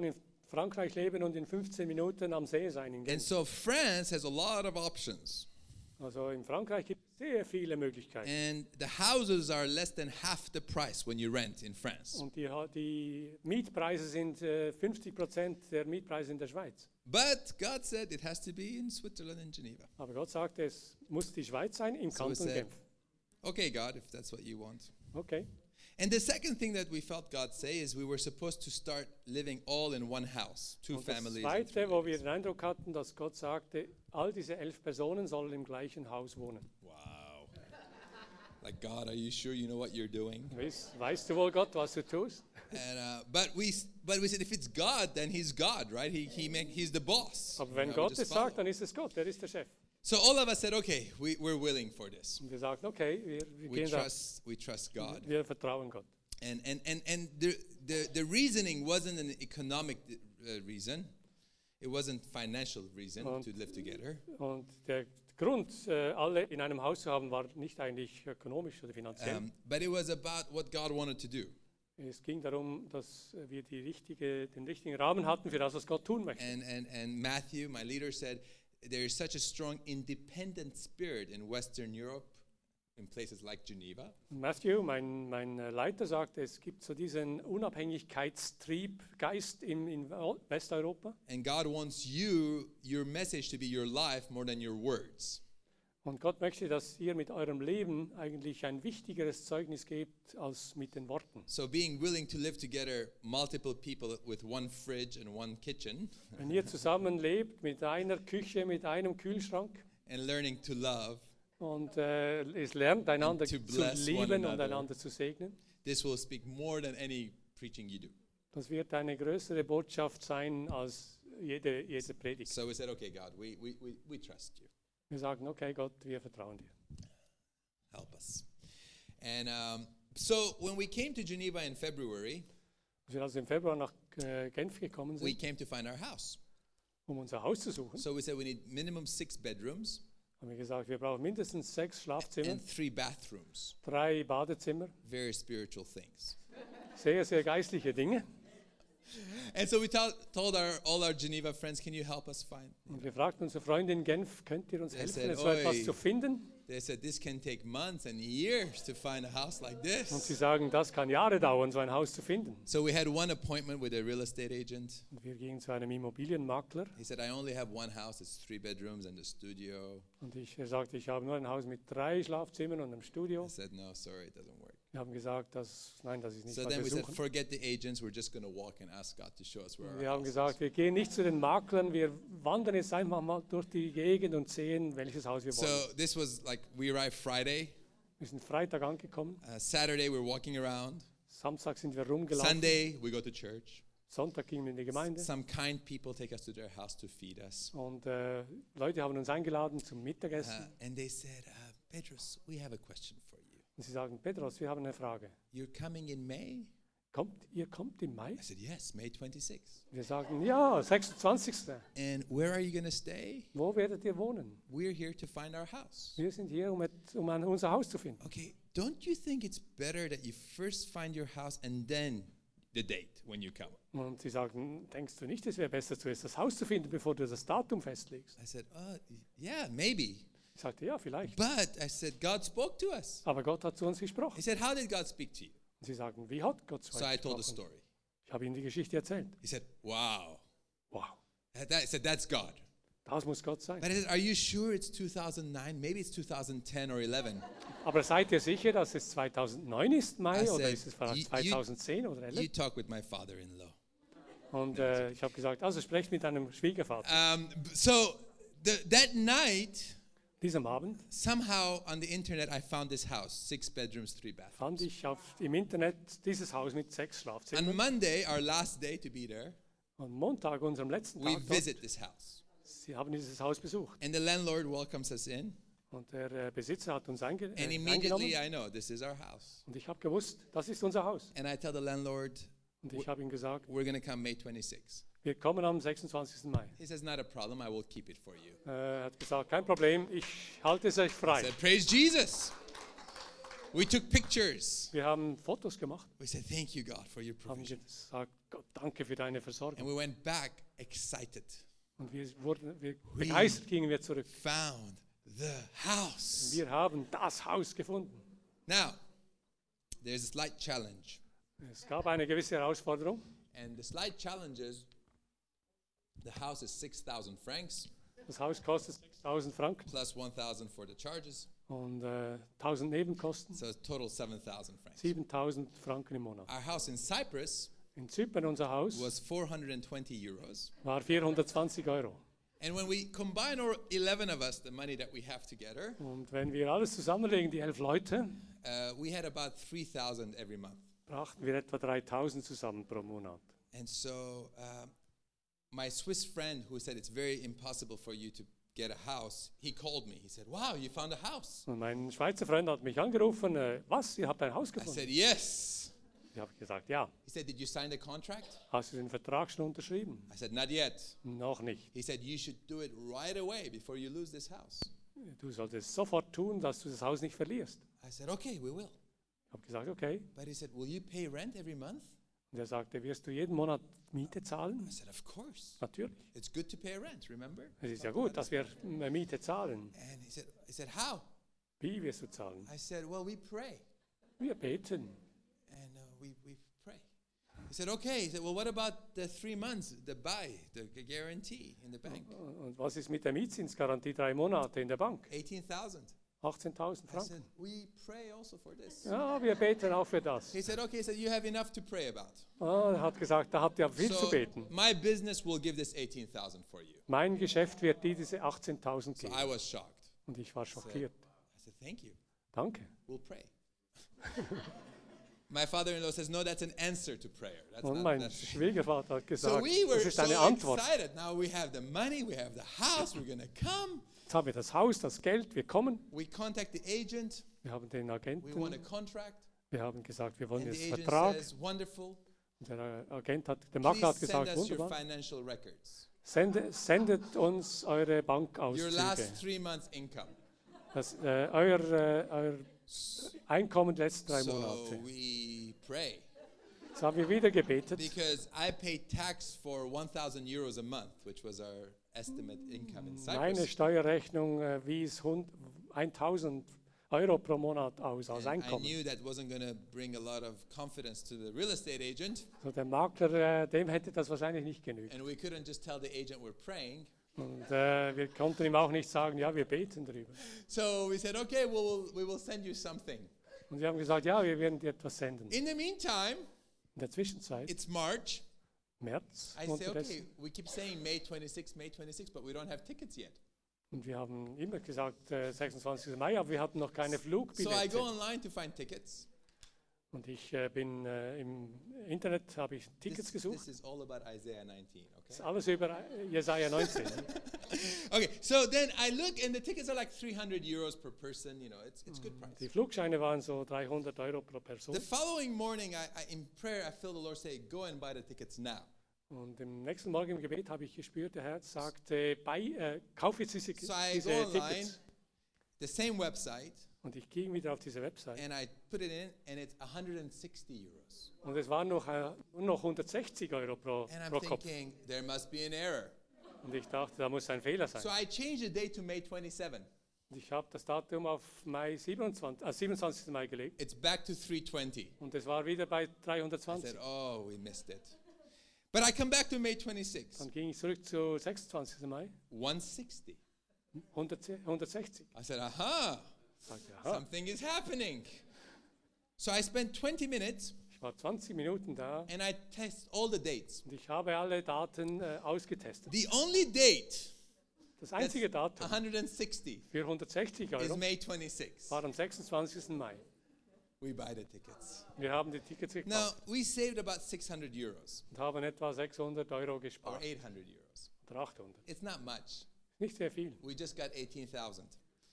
S2: Frankreich leben und in fünfzehn Minuten am See sein. In
S1: And
S2: Genf.
S1: so France has a lot of options.
S2: Also in Frankreich gibt es sehr viele Möglichkeiten.
S1: And the houses are less than half the price when you rent in France.
S2: Und die, ha- die Mietpreise sind äh, fünfzig Prozent der Mietpreise in der Schweiz.
S1: But God said it has to be in Switzerland and Geneva.
S2: Aber Gott sagte, es muss die Schweiz sein, im
S1: So we
S2: Kanton
S1: said,
S2: Genf.
S1: okay, God, if that's what you want.
S2: Okay.
S1: And the second thing that we felt God say is we were supposed to start living all in one house, two
S2: Und das
S1: families. and three
S2: Zweite, wo wir
S1: babies.
S2: den Eindruck hatten, dass Gott sagte, all diese elf Personen sollen im gleichen Haus wohnen.
S1: Wow. Like, God, are you sure you know what you're doing?
S2: Weißt, weißt du wohl, Gott, was du tust?
S1: And uh, but we s- but we said if it's God, then He's God, right? He he make, He's the boss.
S2: Aber
S1: You
S2: wenn
S1: know, we
S2: Gott
S1: just
S2: es
S1: follow.
S2: sagt, dann ist es Gott, er ist der Chef.
S1: So all of us said, okay, we, we're willing for this.
S2: Und wir sagten, okay, wir, wir
S1: We
S2: gehen da,
S1: trust we trust God.
S2: wir vertrauen Gott.
S1: And and and and the the, the reasoning wasn't an economic uh, reason. It wasn't financial reason
S2: Und-
S1: to live together.
S2: Und der Grund, äh, alle in einem Haus zu haben, war nicht eigentlich ökonomisch oder finanziell.
S1: Um, but it was about what God wanted to do.
S2: Es ging darum, dass äh, wir die richtige, den richtigen Rahmen hatten für das, was Gott tun möchte.
S1: And and and Matthew, my leader, said there is such a strong independent spirit in Western Europe, in places like Geneva.
S2: Matthew, mein, mein äh, Leiter, sagte, es gibt so diesen Unabhängigkeitstrieb, Geist in, in Westeuropa.
S1: And God wants you, your message to be your life more than your words.
S2: Und Gott möchte, dass ihr mit eurem Leben eigentlich ein wichtigeres Zeugnis gebt als mit den Worten.
S1: So being willing to live together, multiple people with one fridge and one kitchen,
S2: Wenn ihr zusammenlebt mit einer Küche, mit einem Kühlschrank
S1: and learning to love,
S2: und äh, es lernt, einander
S1: And to
S2: zu
S1: bless one
S2: lieben und
S1: another.
S2: einander zu segnen,
S1: this will speak more than any preaching you do.
S2: das wird eine größere Botschaft sein als jede, jede Predigt.
S1: So we said, okay, God, we, we, we, we trust you.
S2: Wir sagen, okay Gott, wir vertrauen dir.
S1: Help us. And um, so when we came to Geneva in February,
S2: Als wir also im Februar nach äh, Genf gekommen
S1: we
S2: sind,
S1: came to find our house.
S2: um unser Haus zu suchen,
S1: So we said we need minimum six bedrooms
S2: haben wir gesagt, wir brauchen mindestens sechs Schlafzimmer,
S1: and three bathrooms.
S2: drei Badezimmer,
S1: Very spiritual things.
S2: sehr, sehr geistliche Dinge.
S1: And so we tell, told our, all our Geneva friends, can you help us find?
S2: Und wir fragten unsere Freundin in Genf, könnt ihr uns
S1: They
S2: helfen,
S1: said,
S2: so etwas
S1: "Oi."
S2: zu finden?
S1: They said, this can take months and years to find a house like
S2: Und sie
S1: this.
S2: sagen, das kann Jahre dauern, so ein Haus zu finden.
S1: So we had one appointment with a real estate agent.
S2: Und wir gingen zu einem Immobilienmakler
S1: He said, I only have one house. It's three bedrooms and a studio.
S2: und ich, er sagte, ich habe nur ein Haus mit drei Schlafzimmern und einem Studio.
S1: I said, no, sorry, it doesn't work.
S2: Wir haben gesagt, dass, nein, das ist nicht,
S1: So
S2: was
S1: then
S2: wir
S1: we said,
S2: suchen.
S1: forget the agents. We're just going to walk and ask God to show us where
S2: Und
S1: our
S2: wir haben
S1: house
S2: gesagt,
S1: is.
S2: wir gehen nicht zu den Maklern, wir wandern jetzt einfach mal durch die Gegend und sehen, welches Haus wir
S1: So
S2: wollen.
S1: this was like, we arrived Friday.
S2: Wir sind Freitag angekommen,
S1: Uh, Saturday, we're walking around.
S2: Samstag sind wir rumgelaufen,
S1: Sunday, we go to church.
S2: Sonntag gingen wir in die Gemeinde
S1: Some kind people take us to their house to feed us.
S2: und äh, Leute haben uns eingeladen zum Mittagessen.
S1: Uh, and they said, uh, Petrus, we have a question for you.
S2: Und sie sagen, Petros, wir haben eine Frage.
S1: You're coming in May?
S2: Kommt, ihr kommt im Mai?
S1: I said, yes, May twenty-sixth.
S2: Wir sagen, ja, sechsundzwanzigsten
S1: And where are you going to stay?
S2: Wo werdet ihr wohnen?
S1: We're here to find our house.
S2: Wir sind hier, um, et, um ein, unser Haus zu finden.
S1: Okay, don't you think it's better that you first find your house and then the date when you come?
S2: Und sie sagen, denkst du nicht, es wäre besser, zuerst das Haus zu finden, bevor du das Datum festlegst?
S1: I said, uh, yeah, maybe.
S2: Ich sagte, ja, vielleicht.
S1: But I said, God spoke to us.
S2: Aber Gott hat zu uns gesprochen.
S1: He said, how did God speak to you?
S2: Und sie sagen, wie hat Gott zu
S1: So I
S2: euch
S1: told the
S2: gesprochen?
S1: story.
S2: Ich habe ihnen die Geschichte erzählt.
S1: He said, wow.
S2: Wow,
S1: That, that- I said, that's God.
S2: das muss Gott sein.
S1: But I said, are you sure it's two thousand nine? Maybe it's two thousand ten or eleven.
S2: Aber seid ihr sicher, dass es zweitausendneun ist, Mai,
S1: I
S2: oder
S1: said,
S2: ist es vielleicht
S1: you- you-
S2: zweitausendzehn oder
S1: You
S2: elf?
S1: talk with my father-in-law.
S2: Und äh, ich habe gesagt, also sprecht mit einem Schwiegervater.
S1: Um, b- so the, that night,
S2: Diesem Abend
S1: somehow on the internet, I found this house, six bedrooms, three bathrooms.
S2: fand ich auf, im Internet dieses Haus mit sechs
S1: On
S2: Schlafzimmern.
S1: Monday, our last day to be there,
S2: Am Montag, unserem letzten
S1: we
S2: Tag, dort,
S1: visit this house.
S2: sie haben dieses Haus besucht.
S1: And the landlord welcomes us in.
S2: Und der äh, Besitzer hat uns einge
S1: And
S2: äh,
S1: immediately
S2: eingenommen.
S1: I know this is our house.
S2: Und ich habe gewusst, das ist unser Haus.
S1: And I tell the landlord,
S2: Und ich habe ihm gesagt,
S1: we're going to come May twenty-sixth.
S2: wir kommen am sechsundzwanzigsten Mai.
S1: He says, not a problem. I will keep it for you.
S2: Äh, Er hat gesagt, kein Problem, ich halte es euch
S1: I
S2: frei.
S1: said, praise Jesus. We took pictures.
S2: Wir haben Fotos gemacht,
S1: We said, thank you, God, for your
S2: haben
S1: provision.
S2: gesagt, Gott, danke für deine
S1: And
S2: Versorgung.
S1: we went back excited.
S2: Und wir wurden wir begeistert gingen wir zurück.
S1: Found the house.
S2: Wir haben das Haus gefunden.
S1: Now, there's a slight challenge.
S2: Es gab eine gewisse Herausforderung.
S1: And the slight challenge is the house is six thousand francs
S2: Das Haus kostet sechstausend Franken
S1: plus one thousand for the charges.
S2: und äh, tausend Nebenkosten,
S1: So it's total seven thousand francs.
S2: siebentausend Franken im Monat.
S1: Our house in Cyprus
S2: In Zypern, unser Haus,
S1: was four hundred twenty euros.
S2: war vierhundertzwanzig Euro.
S1: And when we combine all eleven of us, the money that we have together,
S2: Und wenn wir alles zusammenlegen, die elf Leute,
S1: uh, we had about three thousand every month.
S2: brachten wir etwa dreitausend zusammen pro Monat.
S1: And so uh, my Swiss friend who said it's very impossible for you to get a house, he called me. He said, wow, you found a house.
S2: Und mein Schweizer Freund hat mich angerufen, äh, was, ihr habt ein Haus
S1: I
S2: gefunden?
S1: said, yes.
S2: Ich habe gesagt, ja.
S1: He said, did you sign the contract?
S2: Hast du den Vertrag schon unterschrieben?
S1: I said, not yet.
S2: Noch nicht.
S1: He said, you should do it right away before you lose this house.
S2: Du solltest sofort tun, dass du das Haus nicht verlierst.
S1: I said, okay, we will.
S2: Ich habe gesagt, okay.
S1: But he said, will you pay rent every month?
S2: Und er sagte, wirst du jeden Monat Miete zahlen?
S1: I said, of course.
S2: Natürlich.
S1: It's good to pay rent, remember?
S2: Es ist ja gut, dass wir äh, Miete zahlen.
S1: And he said, he said, how?
S2: Wie wirst du zahlen?
S1: I said, well, we pray.
S2: Wir beten.
S1: And uh, we, we pray. He said, okay. He said, well, what about the three months, the buy, the gu- guarantee in the bank?
S2: Und was ist mit der Mietzinsgarantie drei Monate in der Bank?
S1: eighteen thousand.
S2: achtzehntausend
S1: I
S2: Franken.
S1: said, we pray also for this.
S2: Ja, wir beten auch für das.
S1: He said, okay. He said, you have enough to pray about.
S2: Ah, er hat gesagt, da habt ihr viel zu
S1: So
S2: beten.
S1: my business will give this eighteen thousand for you.
S2: Mein Geschäft wird dir diese achtzehntausend
S1: So
S2: geben.
S1: I was shocked.
S2: Und ich war schockiert.
S1: I said, thank you.
S2: Danke.
S1: We'll pray. My father-in-law says, no, that's an answer to prayer. That's
S2: Und
S1: not,
S2: mein
S1: that's
S2: Schwiegervater hat
S1: so
S2: gesagt,
S1: we were
S2: das ist
S1: so
S2: eine Antwort.
S1: excited. Now we have the money, we have the house, we're going to come.
S2: Jetzt haben wir das Haus, das Geld, wir kommen.
S1: We contact the agent.
S2: Wir haben den
S1: We want a
S2: Agenten.
S1: contract.
S2: Wir haben gesagt, wir wollen
S1: And
S2: jetzt
S1: the agent
S2: Vertrag.
S1: says, wonderful.
S2: Und der äh, Agent hat, der Makler hat
S1: Please send
S2: gesagt,
S1: us your
S2: wunderbar.
S1: financial records.
S2: Sende, sendet uns eure
S1: Your
S2: Bankauszüge.
S1: last three months' income.
S2: Das, äh, euer, äh, euer Einkommen der letzten drei
S1: So
S2: Monate.
S1: we pray.
S2: Jetzt haben wir wieder gebetet.
S1: Because I paid tax for one thousand euros a month, which was our estimate income in
S2: Meine
S1: Cyprus.
S2: Steuerrechnung äh, wies tausend Euro pro Monat aus als
S1: And I
S2: Einkommen.
S1: knew that wasn't going to bring a lot of confidence to the real estate agent.
S2: So der Makler, äh, dem hätte das wahrscheinlich nicht genügt.
S1: And we couldn't just tell the agent we're praying.
S2: Und äh, wir konnten ihm auch nicht sagen, ja, wir beten darüber.
S1: So we said, okay, we'll, we will send you something.
S2: Und wir haben gesagt, ja, wir werden dir etwas senden.
S1: In the meantime,
S2: In der Zwischenzeit,
S1: it's March.
S2: März,
S1: I say, okay,
S2: unterdessen.
S1: we keep saying May twenty-sixth, May twenty-sixth, but we don't have tickets yet.
S2: Und wir haben immer gesagt, äh, sechsundzwanzigsten Mai, aber wir hatten noch keine
S1: So I
S2: Flugbillette.
S1: go online to find tickets.
S2: Und ich äh, bin äh, im Internet, habe ich Tickets
S1: This,
S2: gesucht.
S1: this is all about Isaiah nineteen,
S2: Das ist
S1: okay?
S2: alles über äh, Jesaja neunzehn.
S1: Okay, so then I look and the tickets are like three hundred euros per person, you know, it's, it's good price.
S2: Die Flugscheine waren so dreihundert Euro pro Person.
S1: The following morning, I, I, in prayer, I feel the Lord say, go and buy the tickets now.
S2: Und im nächsten Morgen im Gebet habe ich gespürt, der Herr sagte, bei, äh, kauf jetzt diese,
S1: So I
S2: diese
S1: go online,
S2: Tickets.
S1: the same website,
S2: Und ich ging wieder auf diese Website.
S1: and I put it in, and it's one hundred sixty euros.
S2: Und es waren noch, äh, nur noch hundertsechzig Euro pro,
S1: And I'm
S2: pro Kopf.
S1: thinking, there must be an error.
S2: Und ich dachte, da muss ein Fehler sein.
S1: So I changed the date to May twenty-seventh.
S2: Und ich habe das Datum auf Mai siebenundzwanzigsten, äh, siebenundzwanzigsten Mai gelegt.
S1: It's back to three twenty.
S2: Und es war wieder bei
S1: I
S2: dreihundertzwanzig.
S1: said, oh, we missed it. But I come back to May twenty-sixth,
S2: Dann ging ich zurück zu sechsundzwanzigsten Mai,
S1: one sixty.
S2: hundertsechzig.
S1: I said, aha,
S2: Sagte, aha.
S1: something is happening. So I spent twenty minutes
S2: Ich war zwanzig Minuten da
S1: and I test all the dates.
S2: und ich habe alle Daten äh, ausgetestet.
S1: The only date
S2: Das
S1: that's
S2: einzige Datum
S1: one hundred sixty
S2: für hundertsechzig
S1: is
S2: Euro
S1: May twenty-sixth.
S2: war am sechsundzwanzigsten Mai.
S1: We buy the tickets.
S2: Wir haben die Tickets
S1: Now,
S2: gekauft
S1: we saved about six hundred euros
S2: und haben etwa sechshundert Euro
S1: or
S2: gespart.
S1: eight hundred euros.
S2: Oder achthundert.
S1: It's not much.
S2: Nicht sehr viel.
S1: We just got eighteen thousand.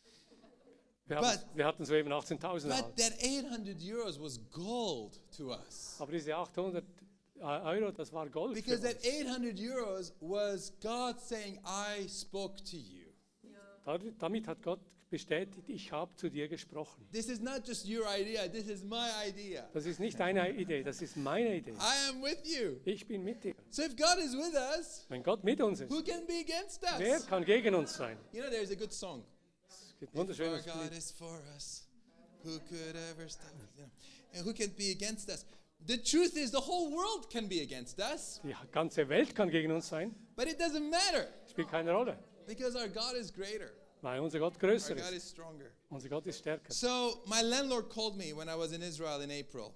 S2: Wir, haben,
S1: But-
S2: wir hatten soeben achtzehntausend
S1: But
S2: erhalten.
S1: that eight hundred euros was gold to us.
S2: Aber diese achthundert Euro, das war Gold für
S1: Because that
S2: uns.
S1: eight hundred euros was God saying, I spoke to you.
S2: Dar- Damit hat Gott bestätigt, ich habe zu dir gesprochen.
S1: This is not just your idea, this is my idea.
S2: Das ist nicht deine Idee, das ist meine Idee.
S1: I am with you.
S2: Ich bin mit dir.
S1: So if God is with us,
S2: Wenn Gott mit uns ist,
S1: who can be against
S2: wer
S1: us?
S2: kann gegen uns sein?
S1: You know, there's a good song.
S2: Es gibt ein
S1: If our
S2: wunderschönes
S1: God
S2: Lied.
S1: is for us, who could ever stop us? You know, and who can be against us? The truth is, the whole world can be against us,
S2: Die ganze Welt kann gegen uns sein.
S1: but it doesn't matter
S2: Spielt keine Rolle,
S1: because our God is greater.
S2: weil unser Gott
S1: Our
S2: größer
S1: God
S2: ist.
S1: is stronger.
S2: Unser Gott ist stärker.
S1: So my landlord called me when I was in Israel in April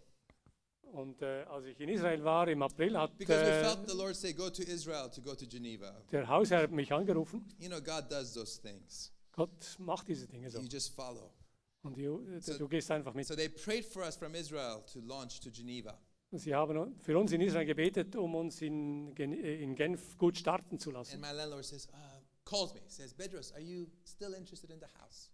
S2: Und äh, als ich in Israel war im April, hat
S1: because we
S2: äh,
S1: felt the Lord say, "Go to Israel to go to Geneva."
S2: der Hausherr mich angerufen.
S1: You know, God does those things.
S2: Gott macht diese Dinge so.
S1: You just follow.
S2: Und du, äh,
S1: So-
S2: du gehst einfach mit.
S1: So they prayed for us from Israel to launch to Geneva.
S2: Sie haben für uns in Israel gebetet, um uns in, Gen äh, in Genf gut starten zu
S1: And
S2: lassen.
S1: my landlord says, uh, calls me, says, "Bedros, are you still interested in the house?"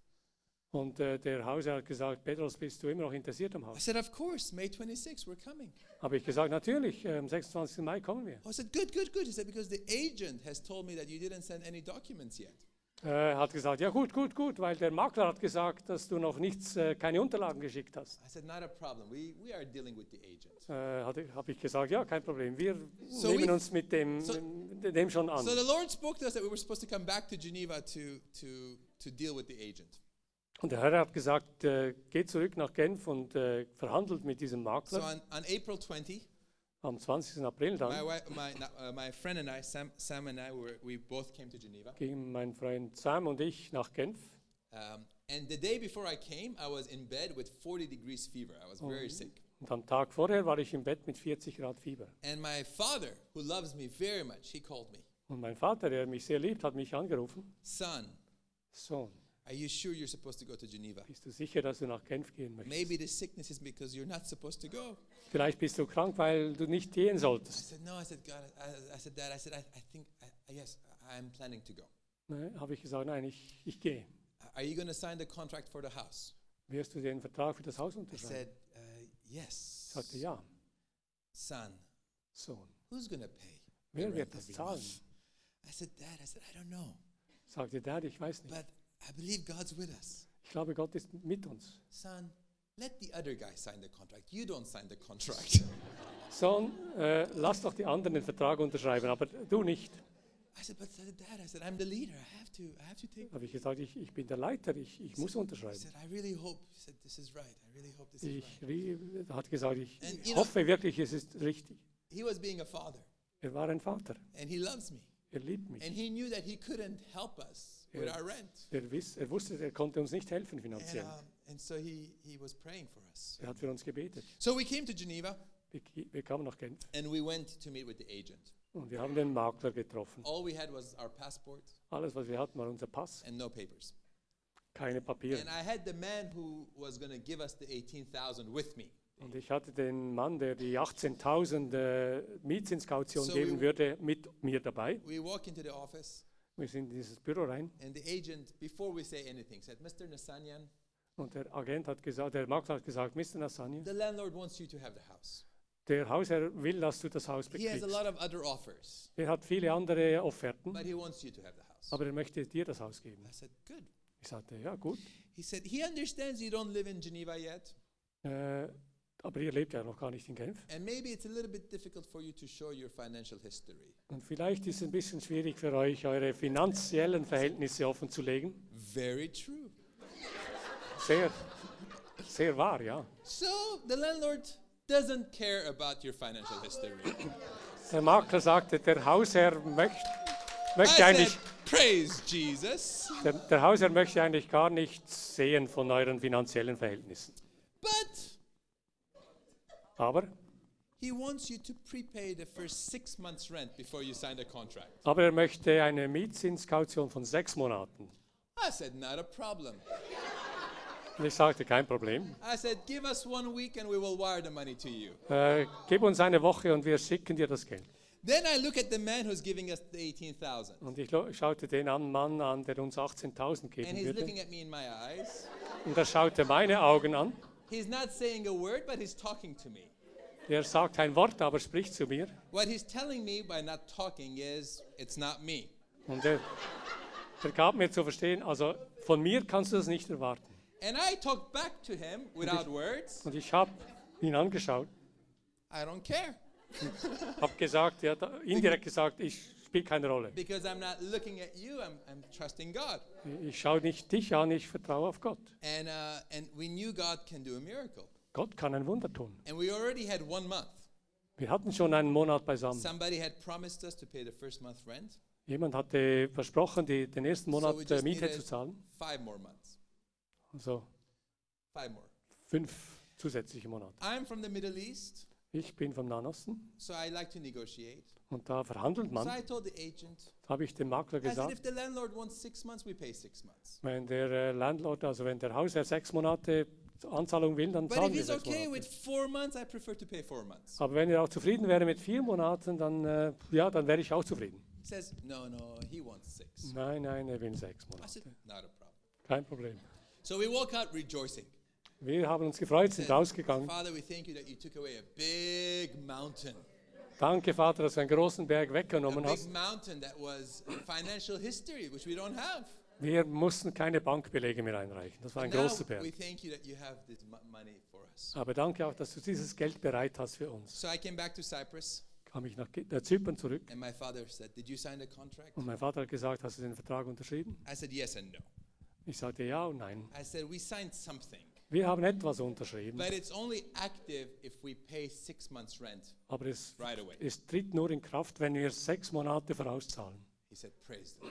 S2: Und äh, der Hausherr hat gesagt, Petros, bist du immer noch interessiert am
S1: I
S2: Haus?
S1: said, "Of course, May twenty-sixth, we're coming."
S2: Habe ich gesagt, natürlich, äh, am sechsundzwanzigsten Mai kommen wir.
S1: I said, "Good, good, good." He said, "Because the agent has told me that you didn't send any documents yet."
S2: Er hat gesagt, ja gut, gut, gut, weil der Makler hat gesagt, dass du noch nichts, äh, keine Unterlagen geschickt hast.
S1: I said, "Not a problem. We, we are dealing with the agent."
S2: Äh, Habe ich gesagt, ja, kein Problem, wir
S1: So
S2: nehmen
S1: we-
S2: uns mit dem,
S1: so-
S2: mit dem schon an.
S1: So the Lord spoke to us that we were supposed to come back to Geneva to, to, to deal with the agent.
S2: Und der Herr hat gesagt, äh, geht zurück nach Genf und äh, verhandelt mit diesem
S1: So
S2: Makler.
S1: on, on April twentieth,
S2: Am zwanzigsten April
S1: my,
S2: dann
S1: wife, my, uh, my friend and I, Sam, Sam and I, were, we both came to Geneva.
S2: gingen mein Freund Sam und ich nach Genf.
S1: Um, and the day before I came, I was in bed with forty degrees fever. I was very sick.
S2: Und am Tag vorher war ich im Bett mit vierzig Grad Fieber.
S1: And my father, who loves me very much, he called me.
S2: Und mein Vater, der mich sehr liebt, hat mich angerufen.
S1: Son,
S2: Sohn,
S1: are you sure you're supposed to go to Geneva?
S2: bist du sicher, dass du nach Genf gehen möchtest?
S1: Maybe the sickness is because you're not supposed to go.
S2: Vielleicht bist du krank, weil du nicht gehen
S1: I
S2: solltest.
S1: said, no. I said, God, I, I said, Dad, I said, I, I think, I, yes, I'm planning to go.
S2: Ne, habe ich gesagt, nein, ich, ich gehe.
S1: Are you going to sign the contract for the house?
S2: Wirst du den Vertrag für das Haus
S1: I
S2: unterschreiben?
S1: said, uh,
S2: Ich
S1: yes.
S2: sagte, ja,
S1: Son,
S2: Sohn.
S1: who's going to pay? the
S2: Wer
S1: rent
S2: wird das
S1: every
S2: zahlen?
S1: month? I said, Dad, I said, I don't know,
S2: Sagte Dad, ich weiß nicht.
S1: but I believe God's with us.
S2: Ich glaube, Gott ist mit uns.
S1: Son, let the other guy sign the contract. You don't sign the contract.
S2: Sohn, äh, lass doch die anderen den Vertrag unterschreiben, aber du nicht.
S1: I said, but I said, Dad, I said, I'm the leader. I have to, I have to take.
S2: Habe ich gesagt, ich, ich bin der Leiter, ich, ich muss
S1: He
S2: unterschreiben.
S1: said, I really hope. He said, this is right. I really hope this is
S2: Ich
S1: right.
S2: rie- er hat gesagt, ich
S1: And, you know-
S2: hoffe wirklich, es ist richtig.
S1: He was being a father,
S2: Er war ein Vater,
S1: and he loves me.
S2: er liebt mich.
S1: And he knew that he couldn't help us with
S2: Yeah.
S1: our rent.
S2: Er, wiss, er wusste, er konnte uns nicht helfen
S1: And,
S2: finanziell.
S1: um, and so he, he was praying for us.
S2: Er hat für uns gebetet.
S1: So we came to Geneva,
S2: Wir, wir kamen nach Genf
S1: and we went to meet with the agent.
S2: und wir haben den Makler getroffen.
S1: All we had was our passport
S2: Alles, was wir hatten, war unser Pass,
S1: and no papers.
S2: keine Papiere.
S1: And I had the man who was going to give us the eighteen thousand with me.
S2: Und ich hatte den Mann, der die achtzehntausend äh, Mietzinskaution
S1: So
S2: geben
S1: we-
S2: würde, mit mir dabei.
S1: We walk into the office,
S2: Wir sind in dieses Büro rein
S1: and the agent, before we say anything, said, Mister Nasanyan,
S2: und der Agent hat gesagt, der Makler hat gesagt, Mister Nassani,
S1: the landlord wants you to have the house.
S2: der Hausherr will, dass du das Haus
S1: He has a
S2: bekriegst.
S1: lot of other offers,
S2: Er hat viele andere Offerten,
S1: but he wants you to have the house.
S2: aber er möchte dir das Haus geben.
S1: I said, good.
S2: Ich sagte, ja gut,
S1: He said, he understands you don't live in Geneva yet,
S2: äh, aber ihr lebt ja noch gar nicht in Genf.
S1: and maybe it's a little bit difficult for you to show your financial history.
S2: Und vielleicht ist es ein bisschen schwierig für euch, eure finanziellen Verhältnisse offen zu legen.
S1: Very true.
S2: Sehr, sehr wahr, ja.
S1: So the landlord doesn't care about your financial history.
S2: Der Makler sagte, der Hausherr möcht,
S1: I
S2: möchte
S1: said,
S2: eigentlich,
S1: praise Jesus.
S2: der, der Hausherr möchte eigentlich gar nichts sehen von euren finanziellen Verhältnissen.
S1: But
S2: Aber,
S1: he wants you to prepay the first six months' rent before you sign the contract.
S2: aber er möchte eine Mietzinskaution von sechs Monaten.
S1: I said, not a problem.
S2: Und ich sagte, kein Problem.
S1: I said, give us one week and we will wire the money to you.
S2: Äh, gib uns eine Woche und wir schicken dir das Geld.
S1: Then I look at the man who's giving us the eighteen thousand.
S2: Und ich lo- schaute den an, Mann an, der uns achtzehntausend
S1: And
S2: geben
S1: he's
S2: würde.
S1: looking at me in my eyes.
S2: Und er schaute meine Augen an.
S1: He's not saying a word, but he's talking to me.
S2: Er sagt kein Wort, aber spricht zu mir.
S1: What he's telling me by not talking is, it's not me.
S2: Und er, Er gab mir zu verstehen, also von mir kannst du das nicht erwarten.
S1: And I talked back to him without words.
S2: Und ich habe ihn angeschaut,
S1: I don't care
S2: habe gesagt, ja, da, indirekt gesagt, ich spiele keine Rolle.
S1: because I'm not looking at you. I'm, I'm trusting God.
S2: Ich schaue nicht dich an, ich vertraue auf Gott.
S1: And uh, and we knew God can do a miracle.
S2: Gott kann ein Wunder tun.
S1: And we already had one month.
S2: Wir hatten schon einen Monat beisammen.
S1: Somebody had promised us to pay the first month rent.
S2: Jemand hatte versprochen, die, den ersten
S1: So we
S2: Monat äh,
S1: just
S2: Miete
S1: needed
S2: zu zahlen.
S1: five more months.
S2: Also
S1: Five more.
S2: fünf zusätzliche Monate.
S1: I'm from the Middle East,
S2: Ich bin vom Nahen Osten
S1: so I like to negotiate.
S2: und da verhandelt
S1: So
S2: man.
S1: I told the agent,
S2: Habe ich dem Makler
S1: I said, if
S2: gesagt,
S1: the landlord wants six months, we pay six months.
S2: wenn der äh, Landlord, also wenn der Hausherr sechs Monate Anzahlung will, dann
S1: But
S2: zahlen
S1: if
S2: wir
S1: he's
S2: sechs
S1: okay
S2: Monate.
S1: with four months, I prefer to pay four months.
S2: Aber wenn er auch zufrieden wäre mit vier Monaten, dann, äh, ja, dann wäre ich auch zufrieden.
S1: He says, no, no, he wants six.
S2: Nein, nein, er will sechs
S1: I said,
S2: Monate.
S1: not a problem.
S2: Kein Problem.
S1: So we walk out rejoicing.
S2: Wir haben uns gefreut, sind
S1: Said,
S2: rausgegangen.
S1: Father, we thank you that you took away a big mountain.
S2: Danke, Vater, dass du einen großen Berg
S1: A
S2: weggenommen
S1: big
S2: hast.
S1: mountain that was financial history, which we don't have.
S2: Wir mussten keine Bankbelege mehr einreichen. Das war ein
S1: But now
S2: großer
S1: we
S2: Berg.
S1: thank you that you have this mo- money for us.
S2: Aber danke auch, dass du dieses Geld bereit hast für uns.
S1: So I came back to Cyprus,
S2: Kam ich nach Ki- äh, Zypern zurück
S1: and my father said, did you sign the contract?
S2: und mein Vater hat gesagt, hast du den Vertrag unterschrieben?
S1: I said, yes and no.
S2: Ich sagte ja und nein.
S1: I said, we signed something,
S2: Wir haben etwas unterschrieben,
S1: but it's only active if we pay six months rent
S2: aber es,
S1: right away.
S2: es tritt nur in Kraft, wenn wir sechs Monate vorauszahlen.
S1: He said, praise the Lord.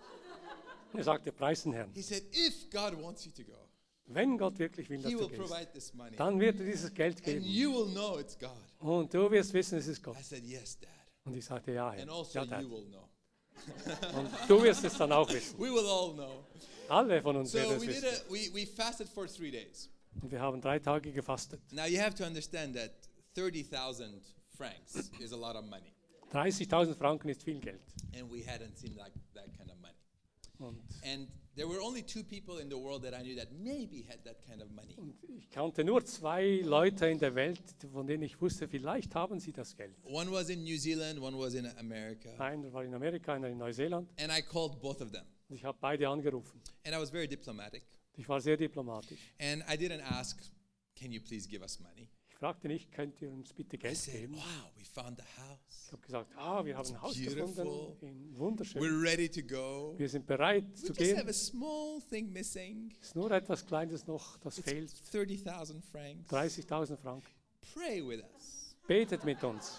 S2: Er sagte, preis den Herrn.
S1: He said, if God wants you to go,
S2: Wenn Gott wirklich will, dass
S1: he
S2: du
S1: will
S2: gehst,
S1: provide this money.
S2: dann wird er dieses Geld
S1: And
S2: geben.
S1: you will know it's God.
S2: Und du wirst wissen, es ist Gott.
S1: I said, yes, Dad.
S2: Und ich sagte, ja, Herr.
S1: And also
S2: Ja, Dad.
S1: you will know.
S2: Und du wirst es dann auch wissen.
S1: We will all know.
S2: Alle von uns
S1: So
S2: werden es
S1: we did
S2: wissen.
S1: a, we, we fasted for three days.
S2: Und wir haben drei Tage gefastet.
S1: Now you have to understand that thirty thousand francs is a lot of money.
S2: dreißigtausend Franken ist viel Geld.
S1: And we hadn't seen like that kind of money.
S2: Und,
S1: And there were only two people in the world that I knew that maybe had that kind of money.
S2: und ich kannte nur zwei Leute in der Welt, von denen ich wusste, vielleicht haben sie das Geld.
S1: One was in New Zealand, one was in America.
S2: Einer war in Amerika, einer in Neuseeland.
S1: And I called both of them.
S2: Und ich habe beide angerufen.
S1: And I was very diplomatic.
S2: Ich war sehr diplomatisch.
S1: And I didn't ask, can you please give us money?
S2: Ich fragte nicht, könnt ihr uns bitte
S1: I
S2: Geld
S1: said,
S2: geben?
S1: wow, we found a house.
S2: Ich habe gesagt, ah, wir haben ein Haus gefunden,
S1: beautiful.
S2: in wunderschön.
S1: We're ready to go.
S2: Wir sind bereit
S1: We
S2: zu
S1: just have
S2: gehen.
S1: a small thing missing.
S2: Es ist nur etwas Kleines noch, das
S1: It's
S2: fehlt.
S1: thirty thousand francs.
S2: dreißigtausend Franken.
S1: Pray with us.
S2: Betet mit uns.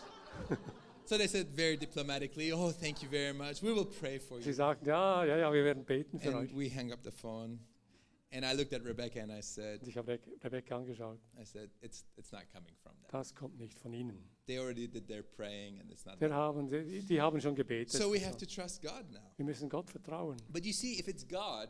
S1: So they said very diplomatically, oh, thank you very much. We will pray for
S2: Sie
S1: you.
S2: sagten, ja, ja, ja, wir werden beten für
S1: And
S2: euch.
S1: we hung up the phone. And I looked at Rebecca and I said,
S2: Und ich habe Re Rebecca angeschaut.
S1: I said, it's, it's not coming from them.
S2: Das kommt nicht von ihnen.
S1: They already did their praying and it's not
S2: Wir
S1: them.
S2: haben, die, die haben schon gebetet.
S1: So we have to trust God now.
S2: Wir müssen Gott vertrauen.
S1: But you see, if it's God,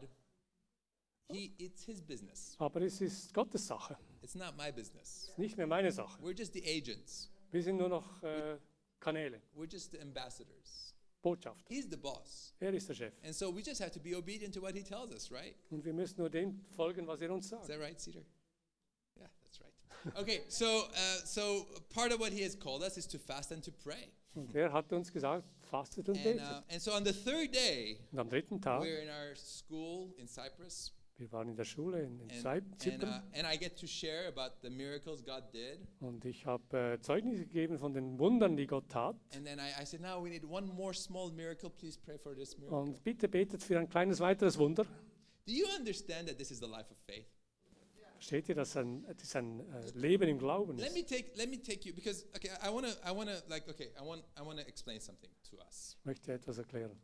S1: he, it's his business.
S2: Aber es ist Gottes Sache.
S1: It's not my business.
S2: Es ist nicht mehr meine Sache.
S1: We're just the agents.
S2: Wir sind nur noch äh, Kanäle,
S1: We're just the ambassadors.
S2: Botschafter.
S1: He's the boss.
S2: Er ist der Chef.
S1: And so we just have to be obedient to what he tells us, right?
S2: Und wir müssen nur dem folgen, was er uns
S1: Is
S2: sagt.
S1: that right, Cedar? Yeah, that's right. Okay, so uh, so part of what he has called us is to fast and to pray.
S2: Und er hat uns gesagt, fastet und
S1: And,
S2: betet.
S1: uh, and so on the third day,
S2: Und am dritten Tag,
S1: we're in our school in Cyprus,
S2: wir waren in der Schule in, in
S1: and,
S2: Zy-
S1: and,
S2: Zypern.
S1: uh, and I get to share about the miracles God did.
S2: Und ich habe äh, Zeugnis gegeben von den Wundern, die Gott tat.
S1: And then I, I said, now we need one more small miracle. Please pray for this miracle.
S2: Und bitte betet für ein kleines weiteres Wunder.
S1: Do you understand that this is the life of faith?
S2: Versteht ihr, dass ein, das ist ein äh, Leben im Glauben
S1: Let
S2: ist?
S1: me take let me take you because okay, I want to I want to like okay, I want I want to explain something to us.
S2: Ich möchte etwas erklären.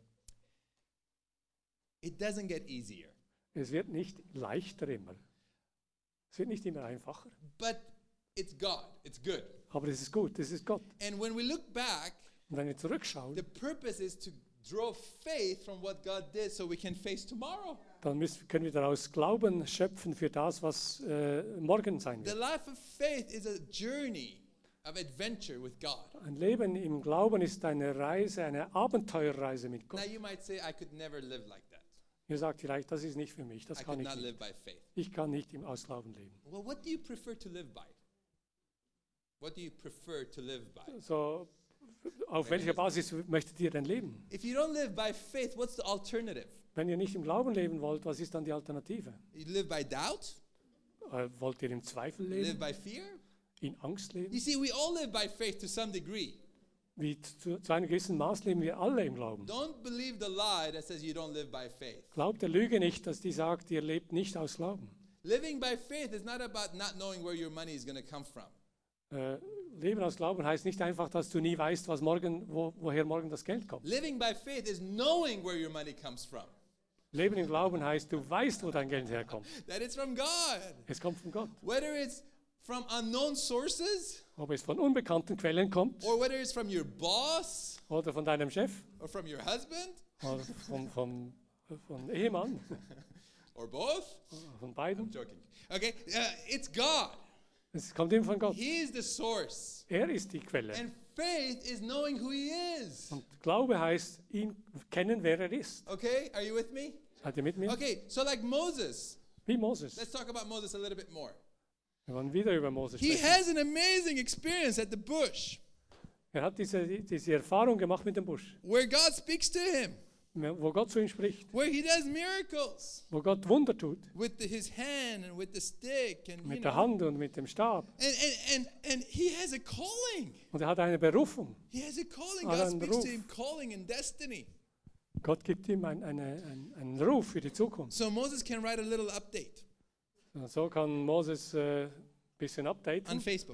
S1: It doesn't get easier,
S2: Es wird nicht leichter immer. Es wird nicht immer einfacher.
S1: but it's God. It's good.
S2: Aber es ist gut, es ist Gott.
S1: And when we look back,
S2: Und wenn wir zurückschauen,
S1: the purpose is to draw faith from what God did so we can face tomorrow.
S2: dann müssen, können wir daraus Glauben schöpfen für das, was äh, morgen sein
S1: The
S2: wird.
S1: life of faith is a journey of adventure with God.
S2: Ein Leben im Glauben ist eine Reise, eine Abenteuerreise mit
S1: Now
S2: Gott.
S1: you might say I could never live like that.
S2: Ihr sagt vielleicht, das ist nicht für mich, das
S1: I
S2: kann
S1: could
S2: ich
S1: not
S2: nicht.
S1: live by faith.
S2: Ich kann nicht im Ausglauben leben.
S1: Well, what do you prefer to live by? What do you prefer to live by?
S2: So, auf welcher Basis möchtet ihr denn leben?
S1: If you don't live by faith, what's the alternative?
S2: Wenn ihr nicht im Glauben leben wollt, was ist dann die Alternative?
S1: You live by doubt?
S2: Äh, wollt ihr im Zweifel
S1: Live
S2: leben?
S1: by fear?
S2: In Angst leben?
S1: You see, we all live by faith to some degree.
S2: Wie zu, zu einem gewissen Maß leben wir alle im Glauben.
S1: Don't believe the lie that says you don't live by faith.
S2: Glaubt der Lüge nicht, dass die sagt, ihr lebt nicht aus Glauben.
S1: Living by faith is not about not knowing where your money is going to come from.
S2: Äh, Leben aus Glauben heißt nicht einfach, dass du nie weißt, was morgen, wo, woher morgen das Geld kommt.
S1: Living by faith is knowing where your money comes from.
S2: Leben im Glauben heißt, du weißt, wo dein Geld herkommt.
S1: That it's from God.
S2: Es kommt von Gott.
S1: Whether it's from unknown sources
S2: Ob es von unbekannten Quellen kommt
S1: or whether it's from your boss
S2: oder von deinem Chef
S1: or from your husband
S2: oder vom, vom, vom Ehemann,
S1: or both.
S2: von beiden.
S1: Joking. Okay, uh, it's God.
S2: Es kommt immer von Gott.
S1: He is the source.
S2: Er ist die Quelle.
S1: And faith is knowing who he is.
S2: Und Glaube heißt, ihn kennen, wer er ist.
S1: Okay, are you with me?
S2: Seid ihr mit mir?
S1: Okay, so like Moses.
S2: Wie Moses.
S1: Let's talk about Moses a little bit more.
S2: Wir wollen wieder über Moses
S1: He
S2: sprechen.
S1: has an amazing experience at the bush
S2: Er hat diese, diese Erfahrung gemacht mit dem Busch,
S1: where God speaks to him,
S2: wo Gott zu ihm spricht,
S1: where he does miracles
S2: wo Gott Wunder tut,
S1: with the, his hand and with the stick and you
S2: mit der
S1: know.
S2: Hand und mit dem Stab.
S1: And, and, and, and he has a calling.
S2: Und er hat eine Berufung.
S1: He has a calling.
S2: Ah,
S1: God
S2: einen
S1: speaks
S2: Ruf.
S1: to him, calling and destiny.
S2: Gott gibt ihm ein, eine, ein, einen Ruf für die Zukunft.
S1: So Moses can write a little update
S2: Und so kann Moses ein äh, bisschen
S1: on
S2: updaten.
S1: Facebook.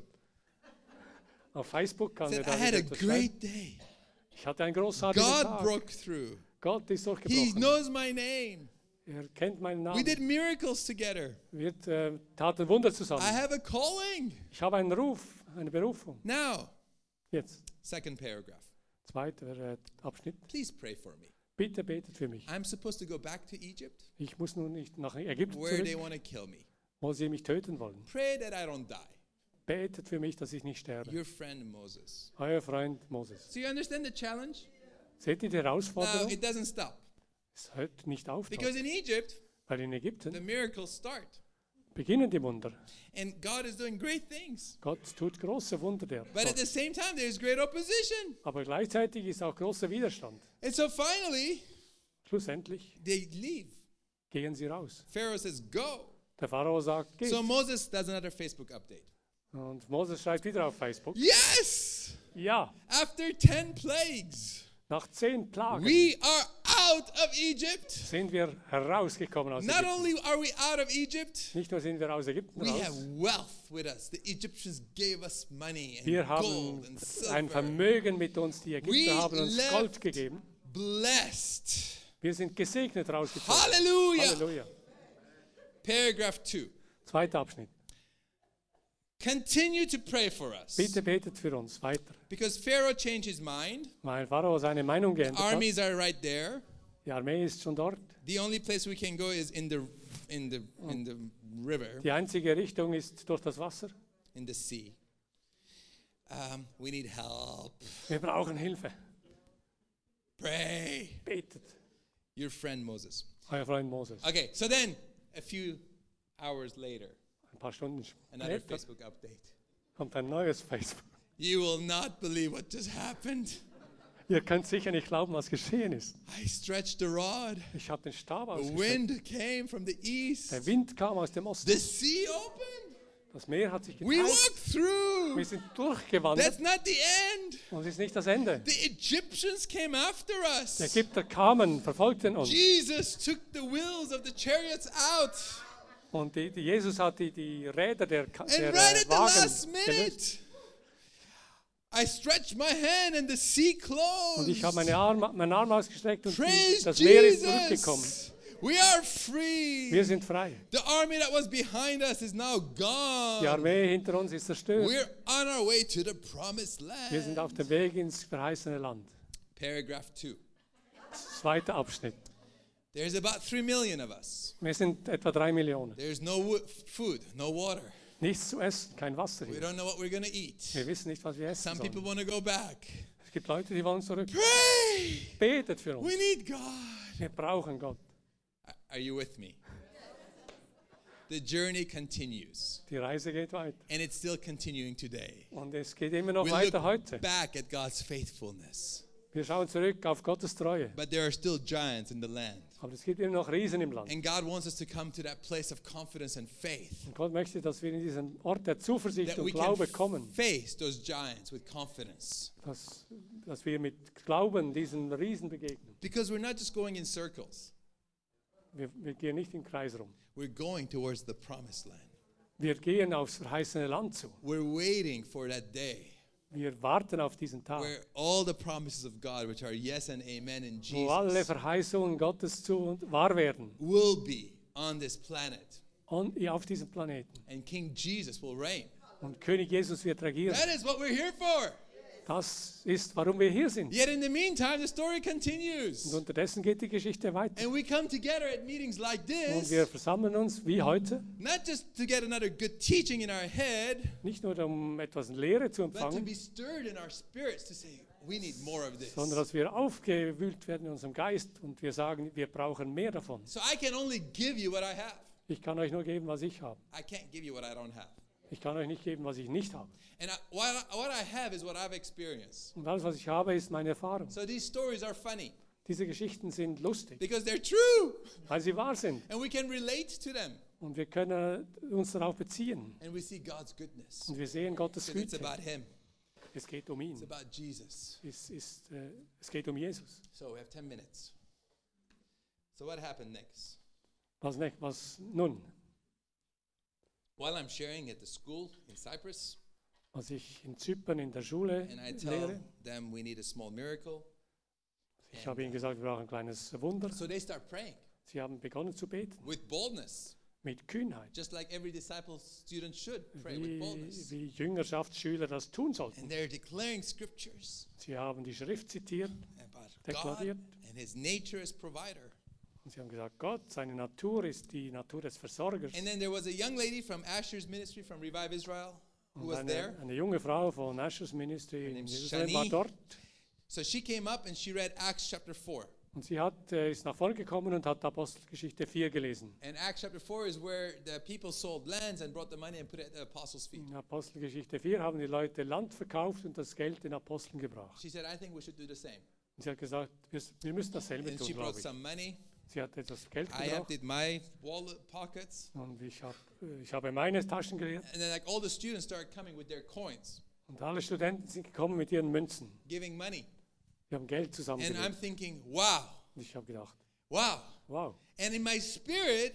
S2: Auf Facebook kann er
S1: Said, I
S2: da
S1: had a
S2: etwas schreiben.
S1: great day.
S2: Ich hatte einen großartigen
S1: God
S2: Tag.
S1: broke through.
S2: Gott ist
S1: He
S2: durchgebrochen.
S1: knows my name.
S2: Er kennt meinen
S1: We did
S2: Namen.
S1: miracles together.
S2: Wir äh, taten Wunder
S1: I
S2: zusammen.
S1: have a calling.
S2: Ich habe einen Ruf, eine Berufung.
S1: Now,
S2: Jetzt,
S1: second paragraph.
S2: zweiter äh, Abschnitt.
S1: Please pray for me.
S2: Bitte betet für mich.
S1: I'm supposed to go back to Egypt
S2: Ich muss nun nicht nach Ägypten
S1: where they
S2: zurück,
S1: want to kill me.
S2: wo sie mich töten wollen.
S1: Pray that I don't die.
S2: Betet für mich, dass ich nicht sterbe.
S1: Your friend Moses.
S2: Euer Freund Moses.
S1: So you understand the challenge?
S2: Seht ihr die
S1: Now,
S2: Herausforderung?
S1: it doesn't stop.
S2: Es hört nicht auf, dort.
S1: Because in Egypt,
S2: Weil in
S1: the
S2: Ägypten
S1: miracles start.
S2: beginnen die Wunder.
S1: And God is doing great things.
S2: Gott tut große Wunder der.
S1: But at the same time, there's great opposition.
S2: Aber gleichzeitig ist auch großer Widerstand.
S1: And so finally,
S2: Schlussendlich
S1: they leave.
S2: gehen sie raus.
S1: Pharaoh says, go.
S2: Der Pharao sagt, geht.
S1: So Moses does another Facebook update.
S2: Und Moses schreibt wieder auf Facebook.
S1: Yes!
S2: Ja,
S1: After ten plagues,
S2: nach zehn Plagen
S1: we are out of Egypt.
S2: sind wir herausgekommen aus
S1: Not
S2: Ägypten.
S1: only are we out of Egypt,
S2: Nicht nur sind wir aus Ägypten
S1: we have
S2: raus,
S1: wealth with us. The Egyptians gave us money and
S2: wir haben
S1: gold and
S2: ein
S1: silver.
S2: Vermögen mit uns. Die
S1: We
S2: Ägypter haben uns
S1: left
S2: Gold gegeben.
S1: blessed.
S2: Wir sind gesegnet rausgezogen.
S1: Hallelujah.
S2: Halleluja.
S1: Paragraph two.
S2: Zweiter Abschnitt.
S1: Continue to pray for us.
S2: Bitte betet für uns weiter.
S1: Because Pharaoh changed his mind.
S2: Weil Pharao seine Meinung geändert hat.
S1: Armies are right there.
S2: Die Armee ist schon dort.
S1: The only place we can go is in the in the in the river,
S2: Die einzige Richtung ist durch das Wasser.
S1: in the sea. Um, we need help.
S2: Wir brauchen Hilfe.
S1: Pray.
S2: Betet.
S1: Your friend Moses.
S2: Euer Freund Moses.
S1: Okay, so then a few hours later,
S2: Ein paar Stunden
S1: another
S2: später
S1: Facebook update.
S2: kommt ein neues Facebook.
S1: You will not believe what just happened.
S2: Ihr könnt sicher nicht glauben, was geschehen ist.
S1: I stretched the rod.
S2: Ich habe den Stab
S1: The
S2: ausgestreckt.
S1: wind came from the east.
S2: Der Wind kam aus dem Osten.
S1: The sea opened.
S2: Das Meer hat sich
S1: We
S2: geteilt.
S1: walked through.
S2: Wir sind durchgewandert
S1: That's not the end.
S2: und es ist nicht das Ende.
S1: The Egyptians came after
S2: Die
S1: us.
S2: Ägypter kamen, verfolgten uns.
S1: Jesus took the wheels of the chariots out.
S2: Und die, die Jesus hat die, die Räder der, Ka-
S1: And
S2: der
S1: right
S2: äh,
S1: at the last
S2: Wagen
S1: minute,
S2: gelöst.
S1: I stretched my hand and the sea
S2: Und ich habe
S1: closed.
S2: meine Arm, meinen Arm ausgestreckt und die,
S1: Praise
S2: das Meer ist zurückgekommen.
S1: Jesus. We are free.
S2: Wir sind frei.
S1: The army that was behind us is now
S2: Die
S1: gone.
S2: Armee hinter uns ist zerstört.
S1: We're on our way to the promised
S2: Wir sind auf
S1: land.
S2: dem Weg ins verheißene Land.
S1: Paragraph two.
S2: Zweiter Abschnitt.
S1: There's about three million of us.
S2: Wir sind etwa drei Millionen.
S1: There's no wo- food, no water.
S2: Nichts zu essen, kein Wasser
S1: We
S2: hier.
S1: don't know what we're going to eat.
S2: Wir wissen nicht, was wir essen
S1: Some people
S2: sollen.
S1: want to go back.
S2: Es gibt Leute, die wollen zurück.
S1: Pray.
S2: Betet für uns.
S1: We need God.
S2: Wir brauchen Gott.
S1: Are you with me? The journey continues,
S2: Die Reise geht weiter.
S1: and it's still continuing today.
S2: Und es geht immer noch
S1: We
S2: weiter
S1: look
S2: heute.
S1: back at God's faithfulness,
S2: Wir schauen zurück auf Gottes Treue.
S1: but there are still giants in the land.
S2: Aber es gibt immer noch Riesen im Land.
S1: And God wants us to come to that place of confidence and faith.
S2: Und Gott möchte, dass wir in diesen Ort der Zuversicht
S1: That
S2: und
S1: we can
S2: Glaube kommen.
S1: face those giants with confidence.
S2: Dass, dass wir mit Glauben diesen Riesen begegnen.
S1: Because we're not just going in circles.
S2: Wir, wir gehen nicht im Kreis rum.
S1: We're going towards the promised land.
S2: Wir gehen aufs verheißene Land zu.
S1: We're waiting for that day
S2: Wir warten auf diesen Tag,
S1: where all the promises of God, which are yes and amen in
S2: wo alle
S1: Jesus,
S2: Verheißungen Gottes zu und wahr werden.
S1: will be on this planet.
S2: Und auf diesem Planeten.
S1: And King Jesus will reign.
S2: Und König Jesus wird regieren.
S1: That is what we're here for.
S2: Das ist, warum wir hier sind.
S1: Yet in the meantime, the story
S2: Und
S1: continues.
S2: unterdessen geht die Geschichte weiter.
S1: And we come together at meetings like
S2: Und wir
S1: this,
S2: versammeln uns wie heute,
S1: not just to get another good teaching in our head,
S2: nicht nur um etwas Lehre zu
S1: but to
S2: empfangen,
S1: be stirred in our spirits to say, we need more of this.
S2: sondern dass wir aufgewühlt werden in unserem Geist und wir sagen, wir brauchen mehr davon.
S1: So I can only give you what I have.
S2: Ich kann euch nur geben, was ich habe.
S1: I can't give you what I don't have.
S2: Ich kann euch nicht geben, was ich nicht habe.
S1: And I, what, I, what I have is what I've experienced.
S2: Und alles, was ich habe, ist meine Erfahrung.
S1: So these stories are funny
S2: Diese Geschichten sind lustig,
S1: because they're true
S2: weil sie wahr sind.
S1: and we can relate to them.
S2: Und wir können uns darauf beziehen.
S1: And we see God's goodness.
S2: Und wir sehen Gottes
S1: And it's
S2: Güte.
S1: about Him,
S2: Es geht um
S1: it's
S2: ihn.
S1: about Jesus.
S2: Es, ist, äh, es geht um Jesus.
S1: So we have ten minutes. So what happened next?
S2: Was, nicht, was nun?
S1: While I'm sharing at the school in Cyprus,
S2: Als ich in Zypern in der Schule
S1: and I tell
S2: lehre,
S1: them we need a small miracle,
S2: ich habe ihnen gesagt, wir brauchen ein kleines Wunder.
S1: so they start praying
S2: Sie haben begonnen zu beten,
S1: with boldness,
S2: mit Kühnheit,
S1: just like every disciple student should pray with
S2: wie,
S1: boldness.
S2: wie Jüngerschaftsschüler das tun sollten.
S1: And they're declaring scriptures
S2: Sie haben die Schrift zitiert
S1: about God
S2: deklariert
S1: and His nature as provider.
S2: und sie haben gesagt, Gott, seine Natur ist die Natur des Versorgers.
S1: And then there was a young lady from Asher's ministry from Revive Israel who
S2: Und
S1: was
S2: eine,
S1: there.
S2: eine junge Frau von Asher's Ministry
S1: Her
S2: in
S1: name's
S2: Jerusalem war
S1: Shani.
S2: dort.
S1: So she came up and she read Acts chapter four.
S2: Und sie hat, äh, ist nach vorne gekommen und hat Apostelgeschichte vier gelesen.
S1: And Acts chapter four is where the people sold lands and brought the money and put it at the apostles' feet.
S2: In Apostelgeschichte vier haben die Leute Land verkauft und das Geld den Aposteln gebracht.
S1: She said, I think we should do the same.
S2: Und sie hat gesagt, wir, wir müssen dasselbe
S1: And
S2: tun,
S1: she brought
S2: glaube ich.
S1: some money.
S2: Sie hat etwas Geld
S1: I
S2: gebracht
S1: emptied my wallet pockets.
S2: und ich, hab, äh, ich habe meine Taschen geleert.
S1: And then like all the students started coming with their coins,
S2: Und alle Studenten sind gekommen mit ihren Münzen.
S1: giving money.
S2: Wir haben Geld
S1: And I'm
S2: zusammengelegt.
S1: thinking, wow,
S2: Und ich habe gedacht,
S1: wow.
S2: wow.
S1: And in my spirit,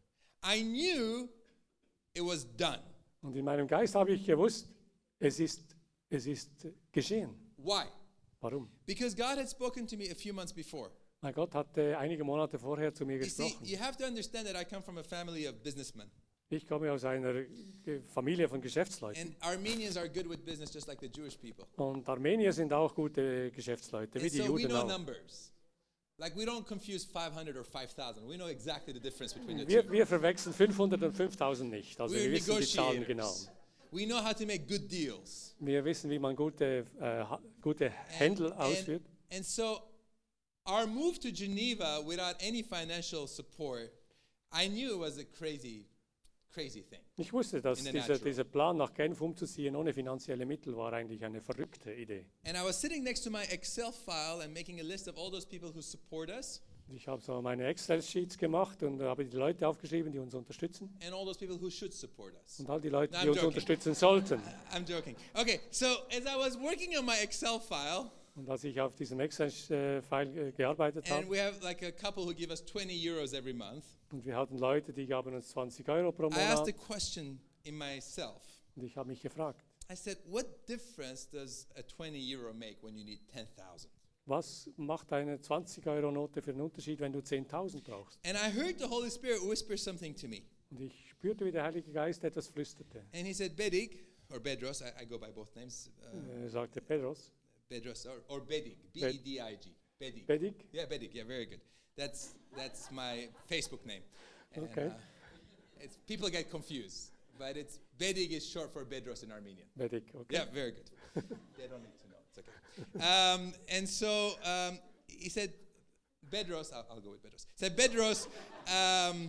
S1: I knew it was done.
S2: Und in meinem Geist habe ich gewusst, es ist, es ist äh, geschehen.
S1: Why?
S2: Warum?
S1: Because God had spoken to me a few months before.
S2: Mein Gott hatte einige Monate vorher zu mir
S1: You see,
S2: gesprochen.
S1: you have to understand that I come from a family of businessmen.
S2: Ich komme aus einer äh, Familie von Geschäftsleuten.
S1: And Armenians are good with business just like the Jewish people.
S2: Und Armenier sind auch gute Geschäftsleute, wie
S1: And
S2: die
S1: so we
S2: Juden
S1: know
S2: auch.
S1: numbers. Like we don't confuse five hundred or five thousand. We know exactly the difference between the
S2: Wir,
S1: two.
S2: wir verwechseln fünfhundert und fünftausend nicht. Also
S1: We're
S2: wir wissen die Zahlen genau.
S1: negotiators. We know how to make good deals.
S2: Wir wissen, wie man gute, äh, ha- gute Händel ausführt.
S1: And so our move to Geneva without any financial support, I knew it was a crazy, crazy thing.
S2: Ich wusste, dass
S1: In the
S2: dieser,
S1: natural.
S2: dieser Plan nach Genf umzuziehen ohne finanzielle Mittel war eigentlich eine verrückte Idee.
S1: And I was sitting next to my Excel file and making a list of all those people who support us
S2: Ich habe so meine Excel-Sheets gemacht und habe die Leute aufgeschrieben, die uns unterstützen
S1: and all those people who should support us.
S2: und all die Leute,
S1: No,
S2: die
S1: I'm
S2: uns
S1: joking.
S2: unterstützen sollten.
S1: I'm joking. Okay, so as I was working on my Excel file,
S2: Und als ich auf diesem Excel-File äh, gearbeitet
S1: and
S2: habe
S1: we have like a couple who give us twenty euros every month,
S2: und wir hatten Leute, die gaben uns zwanzig Euro pro
S1: I asked
S2: Monat
S1: a question in myself.
S2: und ich habe mich gefragt,
S1: I said, what difference does a twenty euro make when you need ten thousand?
S2: was macht eine zwanzig Euro Note für einen Unterschied, wenn du zehntausend brauchst?
S1: And I heard the Holy Spirit whisper something to me.
S2: Und ich spürte, wie der Heilige Geist etwas flüsterte.
S1: And he said, Bedig, or Bedros, I, I go by both names, uh,
S2: Er sagte, Pedros,
S1: Bedros, or, or Bedig, B E D I G, Bedig.
S2: Bedig?
S1: Yeah, Bedig, yeah, very good. That's, that's my Facebook name. And,
S2: Okay.
S1: uh, it's, people get confused, but it's Bedig is short for Bedros in Armenian.
S2: Bedig, okay.
S1: Yeah, very good. They don't need to know. It's okay. Um, and so um, he said, Bedros, I'll, I'll go with Bedros. He said, Bedros, um,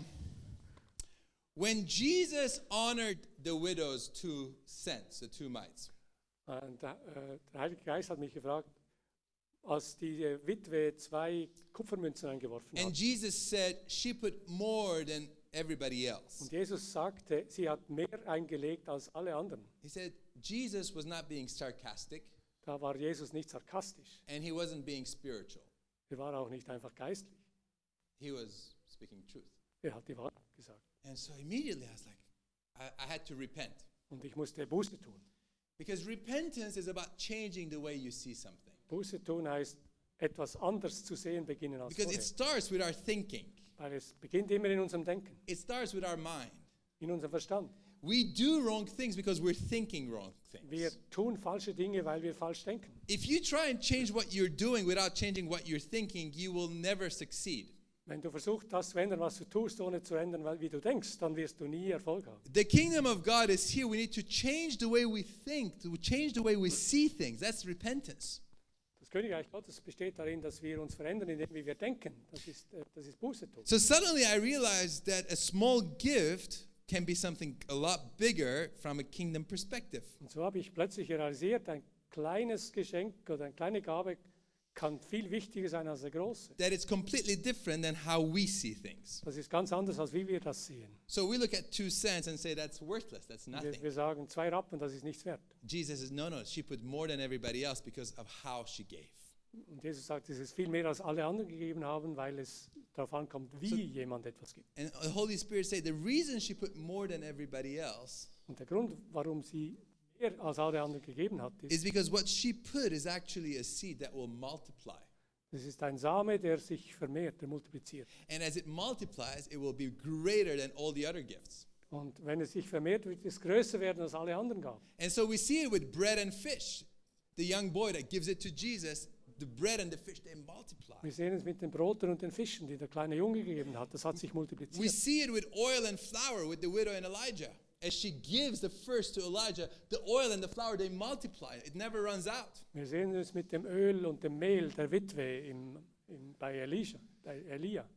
S1: when Jesus honored the widow's two cents, the two mites,
S2: Und der, äh, der Heilige Geist hat mich gefragt, als die Witwe zwei Kupfermünzen eingeworfen
S1: And
S2: hat.
S1: Jesus said she put more than everybody else.
S2: Und Jesus sagte, sie hat mehr eingelegt als alle anderen.
S1: He said Jesus was not being sarcastic
S2: Da war Jesus nicht sarkastisch.
S1: and he wasn't being spiritual.
S2: Er war auch nicht einfach geistlich.
S1: He was speaking truth.
S2: Er hat die Wahrheit gesagt.
S1: And so immediately I was like, I, I had to repent.
S2: Und ich musste Buße tun.
S1: Because repentance is about changing the way you see something.
S2: Buße tun heißt, etwas anders zu sehen beginnen als
S1: Because it
S2: vorher.
S1: starts with our thinking.
S2: Weil es beginnt immer in unserem Denken,
S1: It starts with our mind.
S2: in unserem Verstand.
S1: We do wrong things because we're thinking wrong
S2: Wir
S1: things.
S2: tun falsche Dinge, weil wir falsch denken.
S1: If you try and change what you're doing without changing what you're thinking, you will never succeed.
S2: Wenn du versuchst, das zu ändern, was du tust, ohne zu ändern, weil, wie du denkst, dann wirst du nie Erfolg haben.
S1: The kingdom of God is here. We need to change the way we think, to change the way we see things. That's repentance.
S2: Das Königreich Gottes besteht darin, dass wir uns verändern, indem wie wir denken. Das ist, äh, das ist Buße tun.
S1: So suddenly I realized that a small gift can be something a lot bigger from a kingdom perspective.
S2: Und so habe ich plötzlich realisiert, ein kleines Geschenk oder eine kleine Gabe kann viel wichtiger sein als eine große.
S1: That it's completely different than how we see things.
S2: Das ist ganz anders, als wie wir das sehen.
S1: So we look at two cents and say that's worthless, that's
S2: Wir,
S1: nothing.
S2: wir sagen, zwei Rappen, das ist nichts wert.
S1: Jesus says, no, no, she put more than everybody else because of how she gave.
S2: Und Jesus sagt, es ist viel mehr, als alle anderen gegeben haben, weil es darauf ankommt, wie
S1: So-
S2: jemand etwas gibt.
S1: And the Holy Spirit said the reason she put more than everybody else
S2: Und der Grund, warum sie mehr als alle anderen gegeben hat,
S1: is
S2: ist,
S1: because what she put is actually a seed that will multiply.
S2: es ist ein Same, der sich vermehrt, der multipliziert.
S1: And as it multiplies, it will be greater than all the other gifts.
S2: Und wenn es sich vermehrt, wird es größer werden, als alle anderen gaben.
S1: And so we see it with bread and fish. The young boy that gives it to Jesus, the bread and the fish, they multiply.
S2: Wir sehen es mit den Broten und den Fischen, die der kleine Junge gegeben hat. Das hat sich
S1: We
S2: multipliziert.
S1: see it with oil and flour with the widow and Elijah. As she gives the first to Elijah, the oil and the flour, they multiply. It never runs out.
S2: Wir sehen es mit dem Öl und dem Mehl der Witwe im, im, bei Elisha, bei Elia.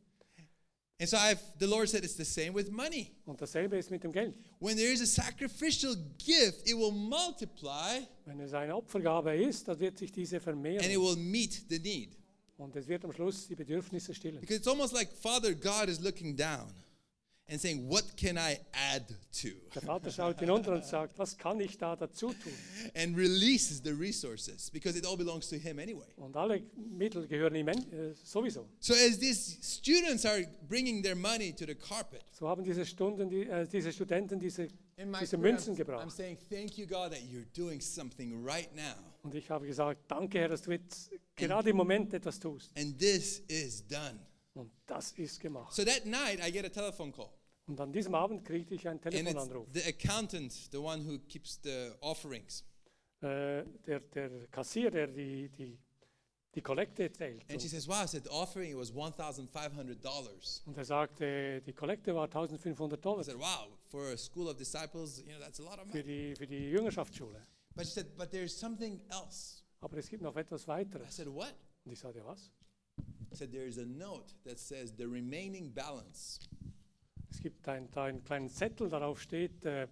S1: And so I've, the Lord said it's the same with money.
S2: Und dasselbe ist mit dem Geld.
S1: When there is a sacrificial gift, it will multiply
S2: Wenn es eine Opfergabe ist, dann wird sich diese
S1: and it
S2: vermehren.
S1: will meet the need.
S2: Und es wird am Schluss die Bedürfnisse stillen.
S1: Because it's almost like Father God is looking down and saying, what can I add to?
S2: Der Vater schaut hinunter und sagt, was kann ich da dazu tun?
S1: And releases the resources because it all belongs to Him anyway.
S2: Und alle Mittel gehören ihm äh, sowieso.
S1: So as these students are bringing their money to the carpet,
S2: So haben diese, Stunden, die, äh, diese Studenten diese,
S1: in my
S2: diese
S1: prayer,
S2: Münzen
S1: I'm, I'm
S2: gebracht.
S1: saying, thank you, God, that you're doing something right now.
S2: Und ich habe gesagt, danke Herr, dass du jetzt gerade im Moment etwas tust.
S1: And this is done.
S2: Und das ist gemacht.
S1: So that night, I get a telephone call.
S2: Und an diesem Abend kriegte ich einen
S1: And it's
S2: Telefonanruf.
S1: the accountant, the one who keeps the offerings.
S2: Äh, der, der Kassier, der die, die, die Kollekte zählt.
S1: And she says, wow, I said, the offering was one thousand five hundred dollars.
S2: Und er sagte, die Kollekte war eintausendfünfhundert Dollar
S1: I said, wow, for a school of disciples, you know, that's a lot of
S2: für
S1: money.
S2: die, für die Jüngerschaftsschule.
S1: But she said, but there's something else.
S2: Aber es gibt noch etwas
S1: I
S2: weiteres.
S1: said, what?
S2: Und ich sagte, was?
S1: I said, there's a note that says the remaining balance
S2: Es gibt ein, da einen kleinen Zettel, darauf steht, äh,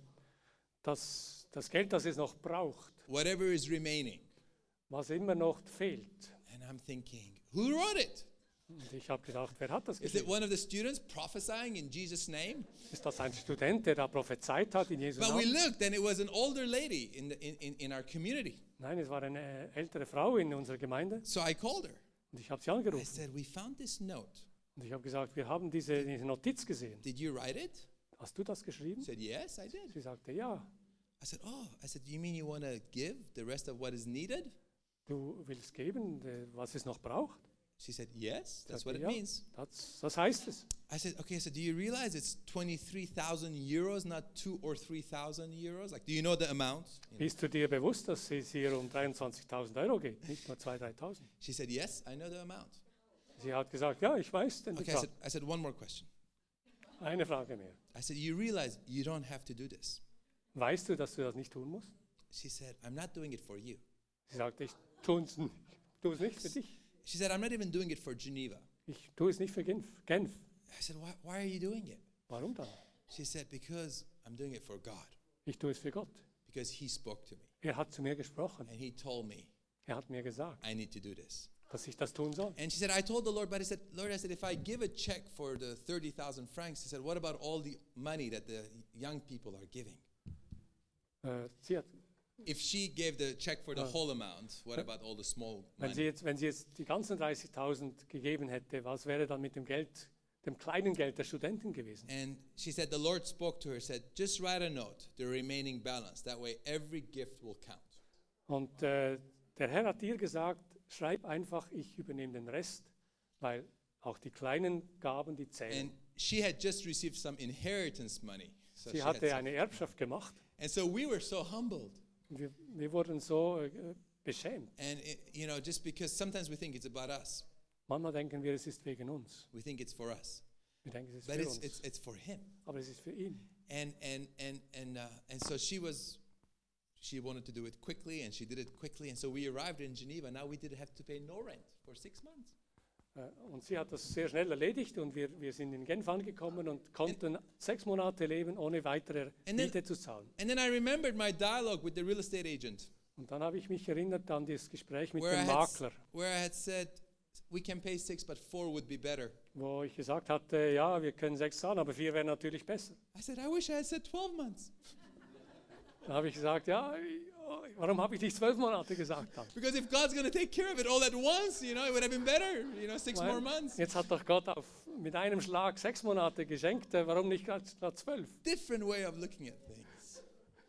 S2: dass das Geld, das es noch braucht,
S1: whatever is remaining.
S2: was immer noch fehlt.
S1: And I'm thinking, who wrote it?
S2: Und ich habe gedacht, wer hat das
S1: Is it
S2: geschrieben?
S1: one of the students prophesying in Jesus' name?
S2: Ist das ein Student, der da prophezeit hat in Jesu
S1: But we
S2: Namen?
S1: looked and it was an older lady in, the, in, in, in our community.
S2: Nein, es war eine ältere Frau in unserer Gemeinde.
S1: So I called her.
S2: Und ich habe sie
S1: I
S2: angerufen.
S1: said, we found this note.
S2: Und ich habe gesagt, wir haben diese, diese Notiz gesehen.
S1: Did you write it?
S2: Hast du das geschrieben?
S1: I said, yes, I did.
S2: Sie sagte, ja.
S1: I said, oh, I said, you mean you want to give the rest of what is needed?
S2: Du willst geben, äh, was es noch braucht?
S1: She said, yes, that's what
S2: Sagte,
S1: it
S2: ja,
S1: means.
S2: das, das heißt es.
S1: I said, okay, so do you realize it's twenty-three thousand euros, not two or three thousand euros? Like, do you know the amount? You know?
S2: Bist du dir bewusst, dass es hier um dreiundzwanzigtausend Euro geht, nicht nur zweitausend, dreitausend?
S1: She said, yes, I know the amount.
S2: Sie hat gesagt, ja, ich weiß den
S1: Okay, I
S2: Betrag.
S1: said, I said, one more question.
S2: Eine Frage mehr.
S1: I said, you realize you don't have to do this?
S2: Weißt du, dass du das nicht tun musst?
S1: She said, I'm not doing it for you.
S2: Sie sagte, ich tue es nicht, tue es nicht für dich.
S1: She said, I'm not even doing it for Geneva.
S2: Ich tue es nicht für Genf. Genf.
S1: I said, why, why are you doing it?
S2: Warum dann?
S1: She said, because I'm doing it for God,
S2: Ich tue es für Gott.
S1: because He spoke to me
S2: Er hat zu mir gesprochen.
S1: and He told me
S2: Er hat mir gesagt,
S1: I need to do this.
S2: dass ich das tun soll.
S1: And she said, I told the Lord, but I said, Lord, I said, if I give a check for the thirty thousand francs, he said, what about all the money that the young people are giving?
S2: Äh, sie hat,
S1: If she gave the check for the
S2: Ah.
S1: whole amount, what about all the small
S2: wenn, sie
S1: money?
S2: jetzt, wenn sie jetzt die ganzen dreißigtausend gegeben hätte, was wäre dann mit dem Geld, dem kleinen Geld der Studenten gewesen?
S1: And she said, the Lord spoke to her, said, just write a note, the remaining balance. That way every gift will count.
S2: Und äh, der Herr hat ihr gesagt, schreib einfach, ich übernehme den Rest, weil auch die kleinen Gaben, die zählen.
S1: And she had just received some inheritance money. So
S2: Sie
S1: she had
S2: hatte
S1: some-
S2: eine Erbschaft gemacht
S1: and so we were so humbled.
S2: und wir, wir wurden so äh, beschämt.
S1: And, it, you know, just because sometimes we think it's about us.
S2: Manchmal denken wir, es ist wegen uns.
S1: We think it's for us.
S2: Wir denken, es ist
S1: But
S2: für
S1: it's,
S2: uns.
S1: it's, it's for him.
S2: Aber es ist für ihn.
S1: And, and, and, and, uh, and so she was, she wanted to do it quickly, and she did it quickly. And so we arrived in Geneva. Now we didn't have to pay no rent for six months.
S2: Äh, Und sie hat das sehr schnell erledigt und wir, wir sind in Genf angekommen und konnten sechs Monate leben, ohne weitere
S1: And then-
S2: Miete zu zahlen.
S1: And then I remembered my dialogue with the real estate agent,
S2: Und dann habe ich mich erinnert an das Gespräch mit
S1: where I,
S2: dem
S1: had, s-
S2: Makler,
S1: where I had said, we can pay six, but four would be better.
S2: wo ich gesagt hatte, ja, wir können sechs zahlen, aber vier wären natürlich besser.
S1: I said, I wish I had said twelve months.
S2: Dann habe ich gesagt, ja, warum habe ich nicht zwölf Monate gesagt dann?
S1: Because if God's going to take care of it all at once, you know, it would have been better, you know, six more
S2: Weil
S1: months.
S2: jetzt hat doch Gott auf, mit einem Schlag sechs Monate geschenkt, äh, warum nicht gerade statt zwölf?
S1: Different way of looking at things.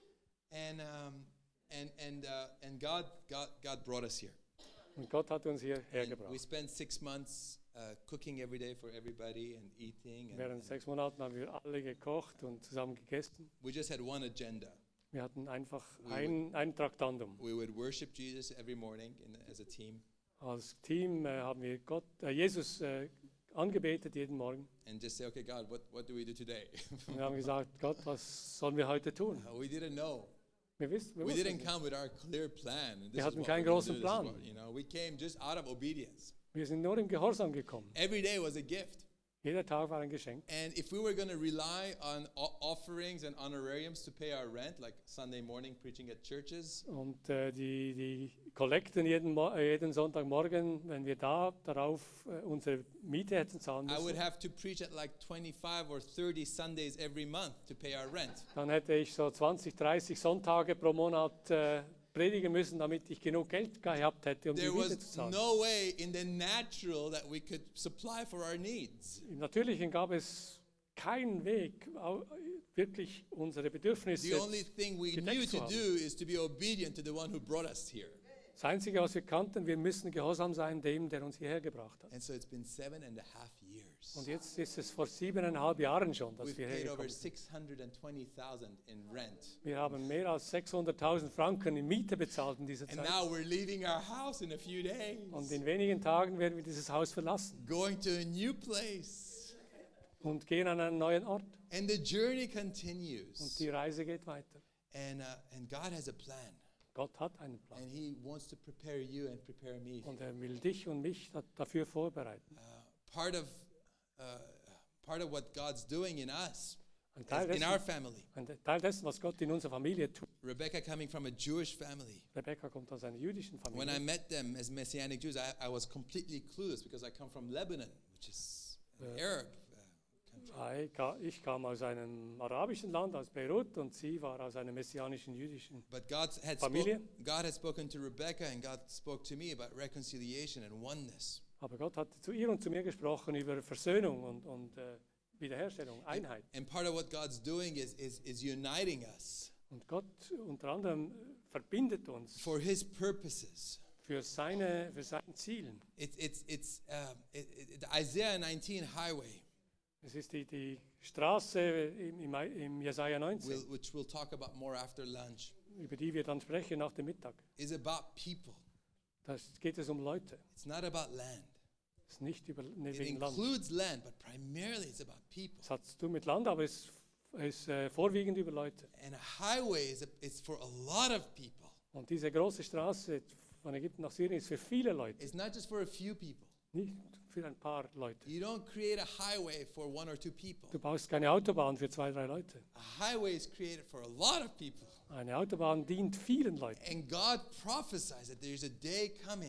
S1: And, um, and, and, uh, and God, God, God brought us here.
S2: Und Gott hat uns hierher
S1: And we
S2: gebracht.
S1: spent six months uh, cooking every day for everybody and eating. And,
S2: Während
S1: and
S2: sechs Monaten haben wir alle gekocht und zusammen gegessen.
S1: we just had one agenda.
S2: Wir hatten einfach
S1: We
S2: ein, ein Traktandum.
S1: We would worship Jesus every morning in, as a team
S2: Als Team äh, haben wir Gott, äh, Jesus äh, angebetet jeden Morgen.
S1: and just say, okay, God, what, what do we do today?
S2: Und wir haben gesagt, Gott, was sollen wir heute tun?
S1: Uh, we didn't know.
S2: Wir, wissen, wir
S1: We
S2: wussten
S1: didn't
S2: nicht.
S1: come with our clear plan. and this
S2: Wir
S1: is
S2: hatten
S1: what
S2: keinen
S1: we're gonna
S2: großen
S1: do, this is
S2: Plan.
S1: what- you know, we came just out of obedience.
S2: Wir sind nur im Gehorsam gekommen.
S1: Every day was a gift.
S2: Jeder Tag war ein Geschenk.
S1: And if we were going to rely on o- offerings and honorariums to pay our rent, like Sunday morning preaching at churches,
S2: Und äh, die, die Kollekten jeden, Mo äh, jeden Sonntagmorgen, wenn wir da darauf äh, unsere Miete hätten zahlen
S1: I would
S2: müssen,
S1: have to preach at like twenty-five or thirty Sundays every month to pay our rent.
S2: dann hätte ich so zwanzig, dreißig Sonntage pro Monat äh, predigen müssen, damit ich genug Geld gehabt hätte, um die
S1: There
S2: Miete zu
S1: was
S2: zahlen.
S1: no way in the natural that we could supply for our needs.
S2: Im Natürlichen gab es keinen Weg, au- wirklich unsere Bedürfnisse.
S1: The only thing we
S2: gedeckt
S1: knew
S2: zu
S1: to
S2: haben.
S1: do is to be obedient to the one who brought us here.
S2: Das Einzige, was wir kannten, wir müssen gehorsam sein dem, der uns hierher gebracht hat.
S1: And so it's been seven and a half years.
S2: Und jetzt ist es vor siebeneinhalb Jahren schon, dass
S1: We've
S2: wir
S1: paid over
S2: hergekommen sind.
S1: six hundred twenty thousand in rent.
S2: Wir haben mehr als sechshunderttausend Franken in Miete bezahlt in dieser
S1: And
S2: Zeit.
S1: now we're leaving our house in a few days.
S2: Und in wenigen Tagen werden wir dieses Haus verlassen
S1: Going to a new place.
S2: und gehen an einen neuen Ort.
S1: And the journey
S2: Und
S1: continues.
S2: die Reise geht weiter.
S1: And, uh, and God has a plan.
S2: Gott hat einen Plan.
S1: And He wants to prepare you and prepare me.
S2: Und er will dich und mich da, dafür vorbereiten.
S1: Uh, part of uh, part of what God's doing in us,
S2: Ein
S1: as-
S2: Teil,
S1: in our
S2: dessen,
S1: family.
S2: ein Teil dessen, was Gott in unserer Familie tut.
S1: Rebecca coming from a Jewish family.
S2: Rebecca kommt aus einer jüdischen
S1: When I
S2: Familie.
S1: met them as Messianic Jews, I, I was completely clueless because I come from Lebanon, which is an
S2: Yeah.
S1: Arab uh, country.
S2: Ich ka- Ich kam aus einem arabischen Land, aus Beirut, und sie war aus einer messianischen jüdischen.
S1: But God had,
S2: Familie.
S1: spoke, God had spoken to Rebecca and God spoke to me about reconciliation and oneness.
S2: Aber Gott hat zu ihr und zu mir gesprochen über Versöhnung und, und äh, Wiederherstellung,
S1: And,
S2: Einheit.
S1: and part of what God's doing is, is, is uniting us
S2: Und Gott unter anderem äh, verbindet uns
S1: for His purposes.
S2: für, seine, für sein Ziel.
S1: It's, it's, it's um, it, it, the Isaiah nineteen highway,
S2: Es ist die, die Straße im, im, im Jesaja neunzehn,
S1: will, which we'll talk about more after lunch,
S2: über die wir dann sprechen nach dem Mittag.
S1: is about people.
S2: Da geht es um Leute.
S1: It's not about land.
S2: Es ist nicht über, nicht
S1: It
S2: wegen Land.
S1: includes land, but primarily it's about people.
S2: Es hat zu tun mit Land, aber es ist äh, vorwiegend über Leute.
S1: And a highway is a, it's for a lot of people.
S2: Und diese große Straße von Ägypten nach Syrien ist für viele Leute,
S1: It's not just for a few people.
S2: nicht für ein paar Leute.
S1: You don't create a highway for one or two people.
S2: Du baust keine Autobahn für zwei, drei Leute.
S1: A highway is created for a lot of people.
S2: Eine Autobahn dient vielen Leuten.
S1: And God prophesies that there's a day coming
S2: Und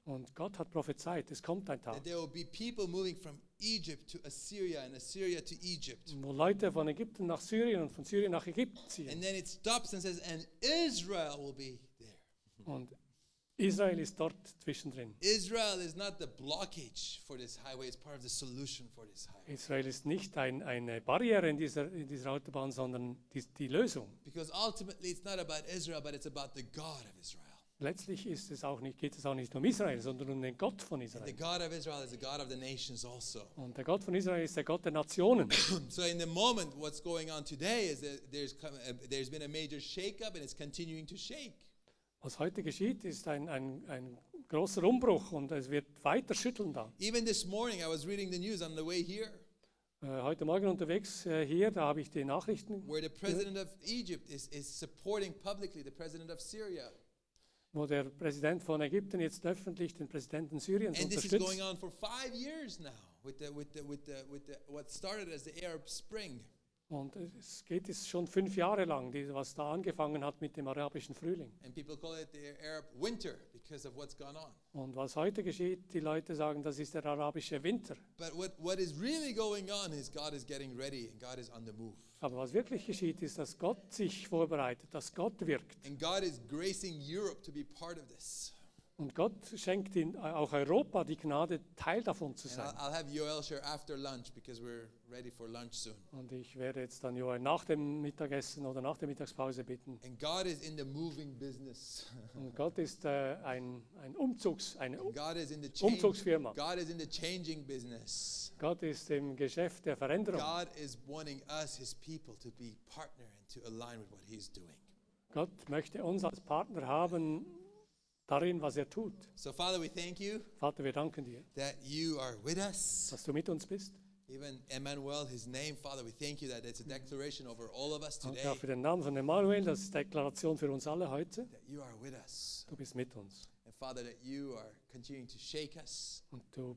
S2: Und Gott hat prophezeit, es kommt ein Tag,
S1: that there will be people moving from Egypt to Assyria and Assyria to Egypt.
S2: wo Leute von Ägypten nach Syrien und von Syrien nach Ägypten
S1: And
S2: ziehen.
S1: then it stops and says, and Israel will be there.
S2: Und Israel ist dort zwischendrin.
S1: Israel is not the blockage for this highway, it's part of the solution for this highway.
S2: Israel ist nicht ein, eine Barriere in dieser, in dieser Autobahn, sondern die, die Lösung.
S1: Because ultimately it's not about Israel, but it's about the God of Israel.
S2: Letztlich ist es auch nicht, geht es auch nicht um Israel, sondern um den Gott von
S1: And the
S2: Israel.
S1: God of Israel is the God of the nations also.
S2: Und der Gott von Israel ist der Gott der Nationen.
S1: So in the moment, what's going on today is that there's, come, uh, there's been a major shakeup and it's continuing to shake.
S2: Was heute geschieht, ist ein, ein, ein großer Umbruch und es wird weiter schütteln da.
S1: Even this morning, I was reading the news on the way here,
S2: Äh, heute Morgen unterwegs äh, hier, da habe ich die Nachrichten,
S1: where the president of Egypt is, is supporting publicly the president of Syria.
S2: wo der Präsident von Ägypten jetzt öffentlich den Präsidenten Syriens
S1: And this is
S2: unterstützt.
S1: going on for five years now with the, with the, with the, with the, what started as the Arab Spring.
S2: Und es geht jetzt schon fünf Jahre lang, die, was da angefangen hat mit dem arabischen Frühling.
S1: And people call it the Arab winter because of what's gone on.
S2: Und was heute geschieht, die Leute sagen, das ist der arabische Winter.
S1: But what, what is really going on is God is getting ready and God is on the move.
S2: Aber was wirklich geschieht, ist, dass Gott sich vorbereitet, dass Gott wirkt.
S1: And God is gracing Europe to be part of this.
S2: Und Gott schenkt in, auch Europa die Gnade, Teil davon zu
S1: And
S2: sein.
S1: I'll, I'll have Yoel share after lunch because we're ready for lunch soon.
S2: Und ich werde jetzt dann Joel nach dem Mittagessen oder nach der Mittagspause bitten.
S1: And God is in the moving business.
S2: Und Gott ist äh, ein, ein Umzugs, eine
S1: God is in the change,
S2: Umzugsfirma.
S1: God is in the changing business.
S2: Gott ist im Geschäft der Veränderung.
S1: God is wanting us, His people, to be partner and to align with what He's doing.
S2: Gott möchte uns als Partner haben darin, was er tut.
S1: So, Father, we thank you
S2: Vater, wir danken dir,
S1: that you are with us.
S2: dass du mit uns bist.
S1: Even Emmanuel, His name, Father, we thank you that it's a declaration over all of us
S2: Danke
S1: today
S2: auch für den Namen von Emmanuel, das ist Deklaration für uns alle heute.
S1: that you are with us.
S2: Du bist mit uns.
S1: And Father, that you are continuing to shake us
S2: Und du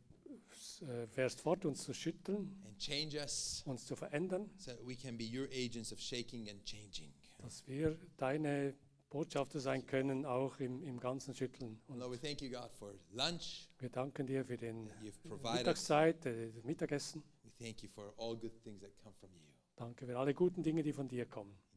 S2: äh, fährst fort, uns zu schütteln,
S1: and change us
S2: uns zu verändern,
S1: so that we can be your agents of shaking and changing.
S2: dass wir deine Botschafter sein können, auch im, im ganzen Schütteln.
S1: And
S2: Und
S1: Lord, we thank you, God, for lunch.
S2: wir danken dir für den
S1: You've provided.
S2: Mittagszeit, äh, das Mittagessen.
S1: We thank you for all good things that come from you.
S2: Danke für alle guten Dinge, die von dir kommen.